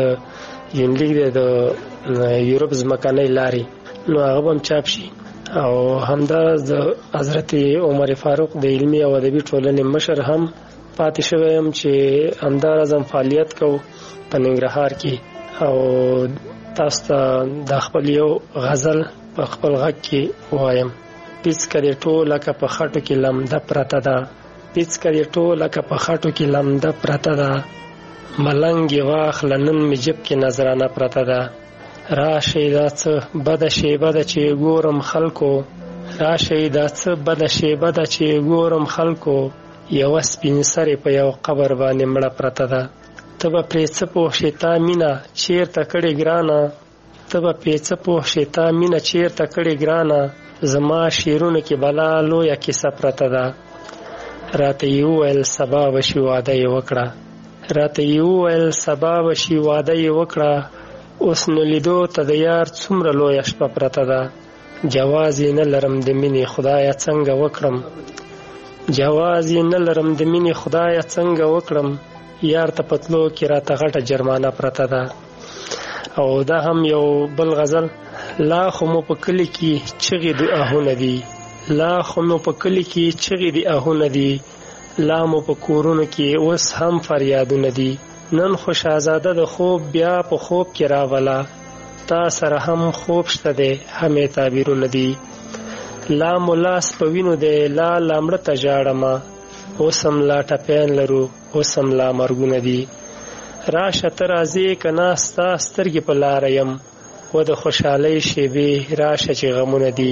یورپ ځمکنۍ لارې نو هغه به هم چاپ شي. او همدا د حضرت عمر فاروق د علمي او ادبي ټولنې مشر هم پاتې شوی یم چې همداراز هم فعالیت کوو په ننګرهار کې او تاسو ته د خپل یو غزل په خپل غږ کې وایم. پیڅ کړي ټوله که په خټو کې لمده پرته ده پیڅ کړي ټوله که په خټو کې لمده پرته ده ملنګ واخله نن مې جب کې نظرانه پرته ده راشي دا څه بده شیبه ده چې ګورم خلکو راشي دا څه بده شیبه ده چې ګورم خلکو یوه سپین سرې په یو قبر باندې مړه پرته ده ته به پرې څه پوه شې تا مینه چیرته کړې ګرانه ته به پرې څه پوه شې تا مینه چیرته کړې ګرانه زما شعرونو کې بلا لویه کیسه پرته ده راته یې وویل سبا به شي واده یې وکړه راته یې وویل سبا به شي واده یې وکړه اوس نو لیدو ته د یار څومره لویه شپه پرته ده جواز یې نه لرم د مینې خدایه څنګه وکړم جواز یې نه لرم د مینې خدایه څنګه وکړم یار ته پتلو کې راته غټه جرمانه پرته ده. او دا هم یو بل غزل لا خو مو په کلي کې چغې د آهونه دي لا خو مو په کلی کې چغې دي اهونه دي، لا مو په کورونو کې اوس هم فریادونه دي. نن خو شهزاده د خوب بیا په خوب کې راولا، تا سره هم خوب شته دی همې تعبیرونه دي. لا مو لاس په وینو دی، لا لامړه ته ژاړمه، اوس هم لا ټپیان لرو، اوس هم لا مرګونه دي. راشه ته راځې که نه ستا سترګې په لاره یم، و د خوشحالۍ شیبې راشه چې غمونه دي.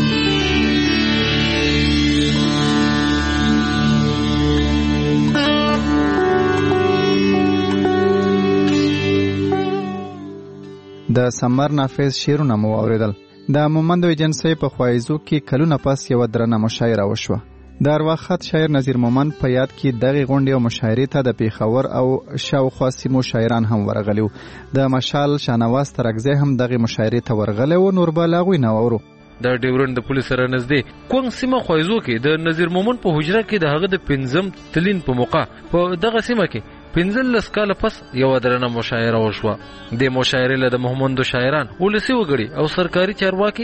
د سمر نافذ شعرونه مو اوریدل. د مومند ایجنسی په خوایزو کې کلونه پس یو درنه مشاعره وشوه. د ارواخت شاعر نظیر مومند په یاد کې دغه غونډې او مشاعرې ته د پیښور او شاوخوا سیمو شاعران هم ورغلي. د مشال شانواز ترکزی هم دغه مشاعرې ته ورغلی و. نوربال هغوی نه واورو. د ډیورند د پولیس سره نږدې کوم سیمه خوایزو کې د نظیر مومند په حجره کې د هغه د 5 تلین په موقع په دغه سیمه کې 15 کاله پس یو درنه مشاعره وشوه. د مشاعرې له د محمدو شاعران ولسی وګړي او سرکاري چارواکي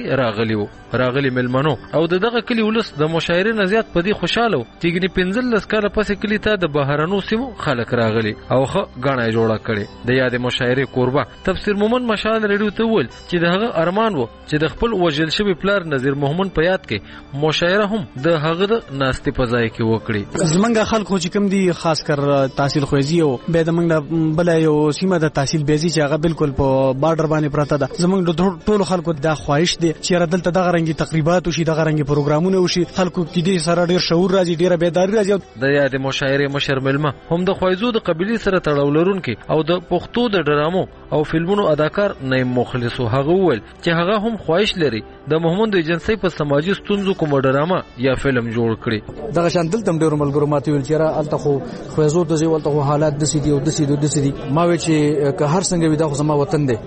راغلي ملمنو او دغه کلی ولس د مشاعرې نه زیات په دې خوشاله چې 15 کاله پس کلی ته د بهرانو سیمو خلک راغلي او ښه غاڼه جوړه کړي. د یاد مشاعرې قربا تفسیر مومند مشال ریډیو ته ول چې دغه ارمان وو چې د خپل وجل شوی پلار نظیر مومند په یاد کې مشاعره هم د هغه د ناستې په ځای کې وکړي. زمونږ خلکو چې کوم دي خاص کر تحصیل خوځي او به د موږ بل یو سیمه د تحصیل بیزي چې هغه بالکل په بارډر باندې پراته ده. زمونږ د ټولو خلکو د خواهش دي چې دلته دغه رنګي تقریبات وشي، دغه رنګي پروګرامونه وشي، خلکو کې دې سره ډیر شعور راځي، ډیره بیداری راځي. د یاد مشاعرې مشر ملما هم د خوایزو د قبيلې سره تړاو لرونکي او د پښتو د ډرامو او فلمونو اداکار نیم مخلص هغه ول چې هغه هم خواهش لري د محمد ایجنسی په سماجی ستونزو کوم ډرامه یا فلم جوړ کړي. دغه شانتل تم ډیر ملګرو ماته ویل چې را الته خو خوایزو ته ځي ولته حالات د سیدي او د سیدي ما وی چې که هر څنګه وي دا خو زما وطن دی،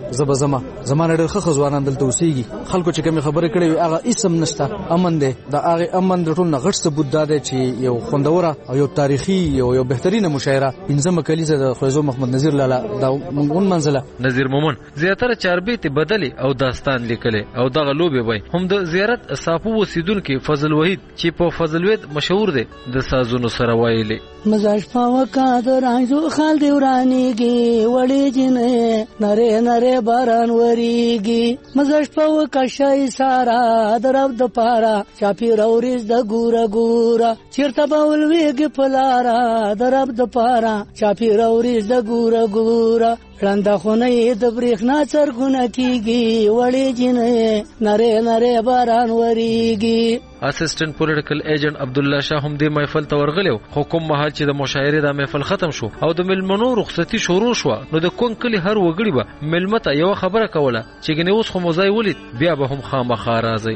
زمانه ډېر ښه ځوانان دلته اوسېږي. خلکو چې کوم خبرې کړې هغه اسم نشته، امن دی. دا هغه امن د ټول نه غټ ثبوت دی چې یو خوندوره او یو تاریخي یو بهترینه مشاعره 15 کلیزه د خوایزو محمد نظیر لاله دا مونږ منزله نظیر مومن زیاتره چاربیت بدلی او داستان لیکلي او دغه لوبي وای هم د زیارت صافو وسیدونکو فضل وحید چې په فضل وحید مشهور دی د سازونو سره وایلی. مزاج پاوکا د رانجو خال دی ورانیږي وړي جنې نره نره باران وریږي. مزاج پاوکا شای سارا درب د پارا چاپی راوریز د ګورا چیرته باول ویګ پلارا درب د پارا چاپی راوریز د ګورا رنده خونه د برېښنا څرګونه کیږي وړي جنې نره نره باران وریږي. اسسټنټ پولیټیکل ایجنټ عبد الله شاه هم دې محفل ته ورغلو. حکم مهال چې د مشاعرې د محفل ختم شو او د ملمنو رخصتي شروع شو نو د کون کلی هر وګړي به ملمته یو خبره کوله چې ګنې اوس خو موزای ولید بیا به هم خامخا راځي.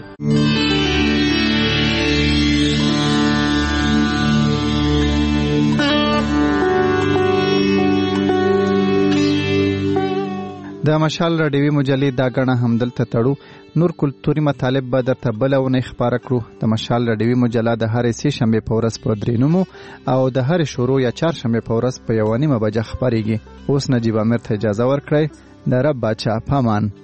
د مشال راډیوي مجلې دا غڼه هم دلته تړو. نور کلتوري مطالب به درته بلونه خبره کړو. د مشال راډیوي مجله د هرې سې شنبه په ورځ په 3 نیمو او د هرې شروع یا 4 شنبه په ورځ په 1 نیمه بجه خبريږي. اوس نجیب امیر ته اجازه ورکړئ. د رب بچا پامان.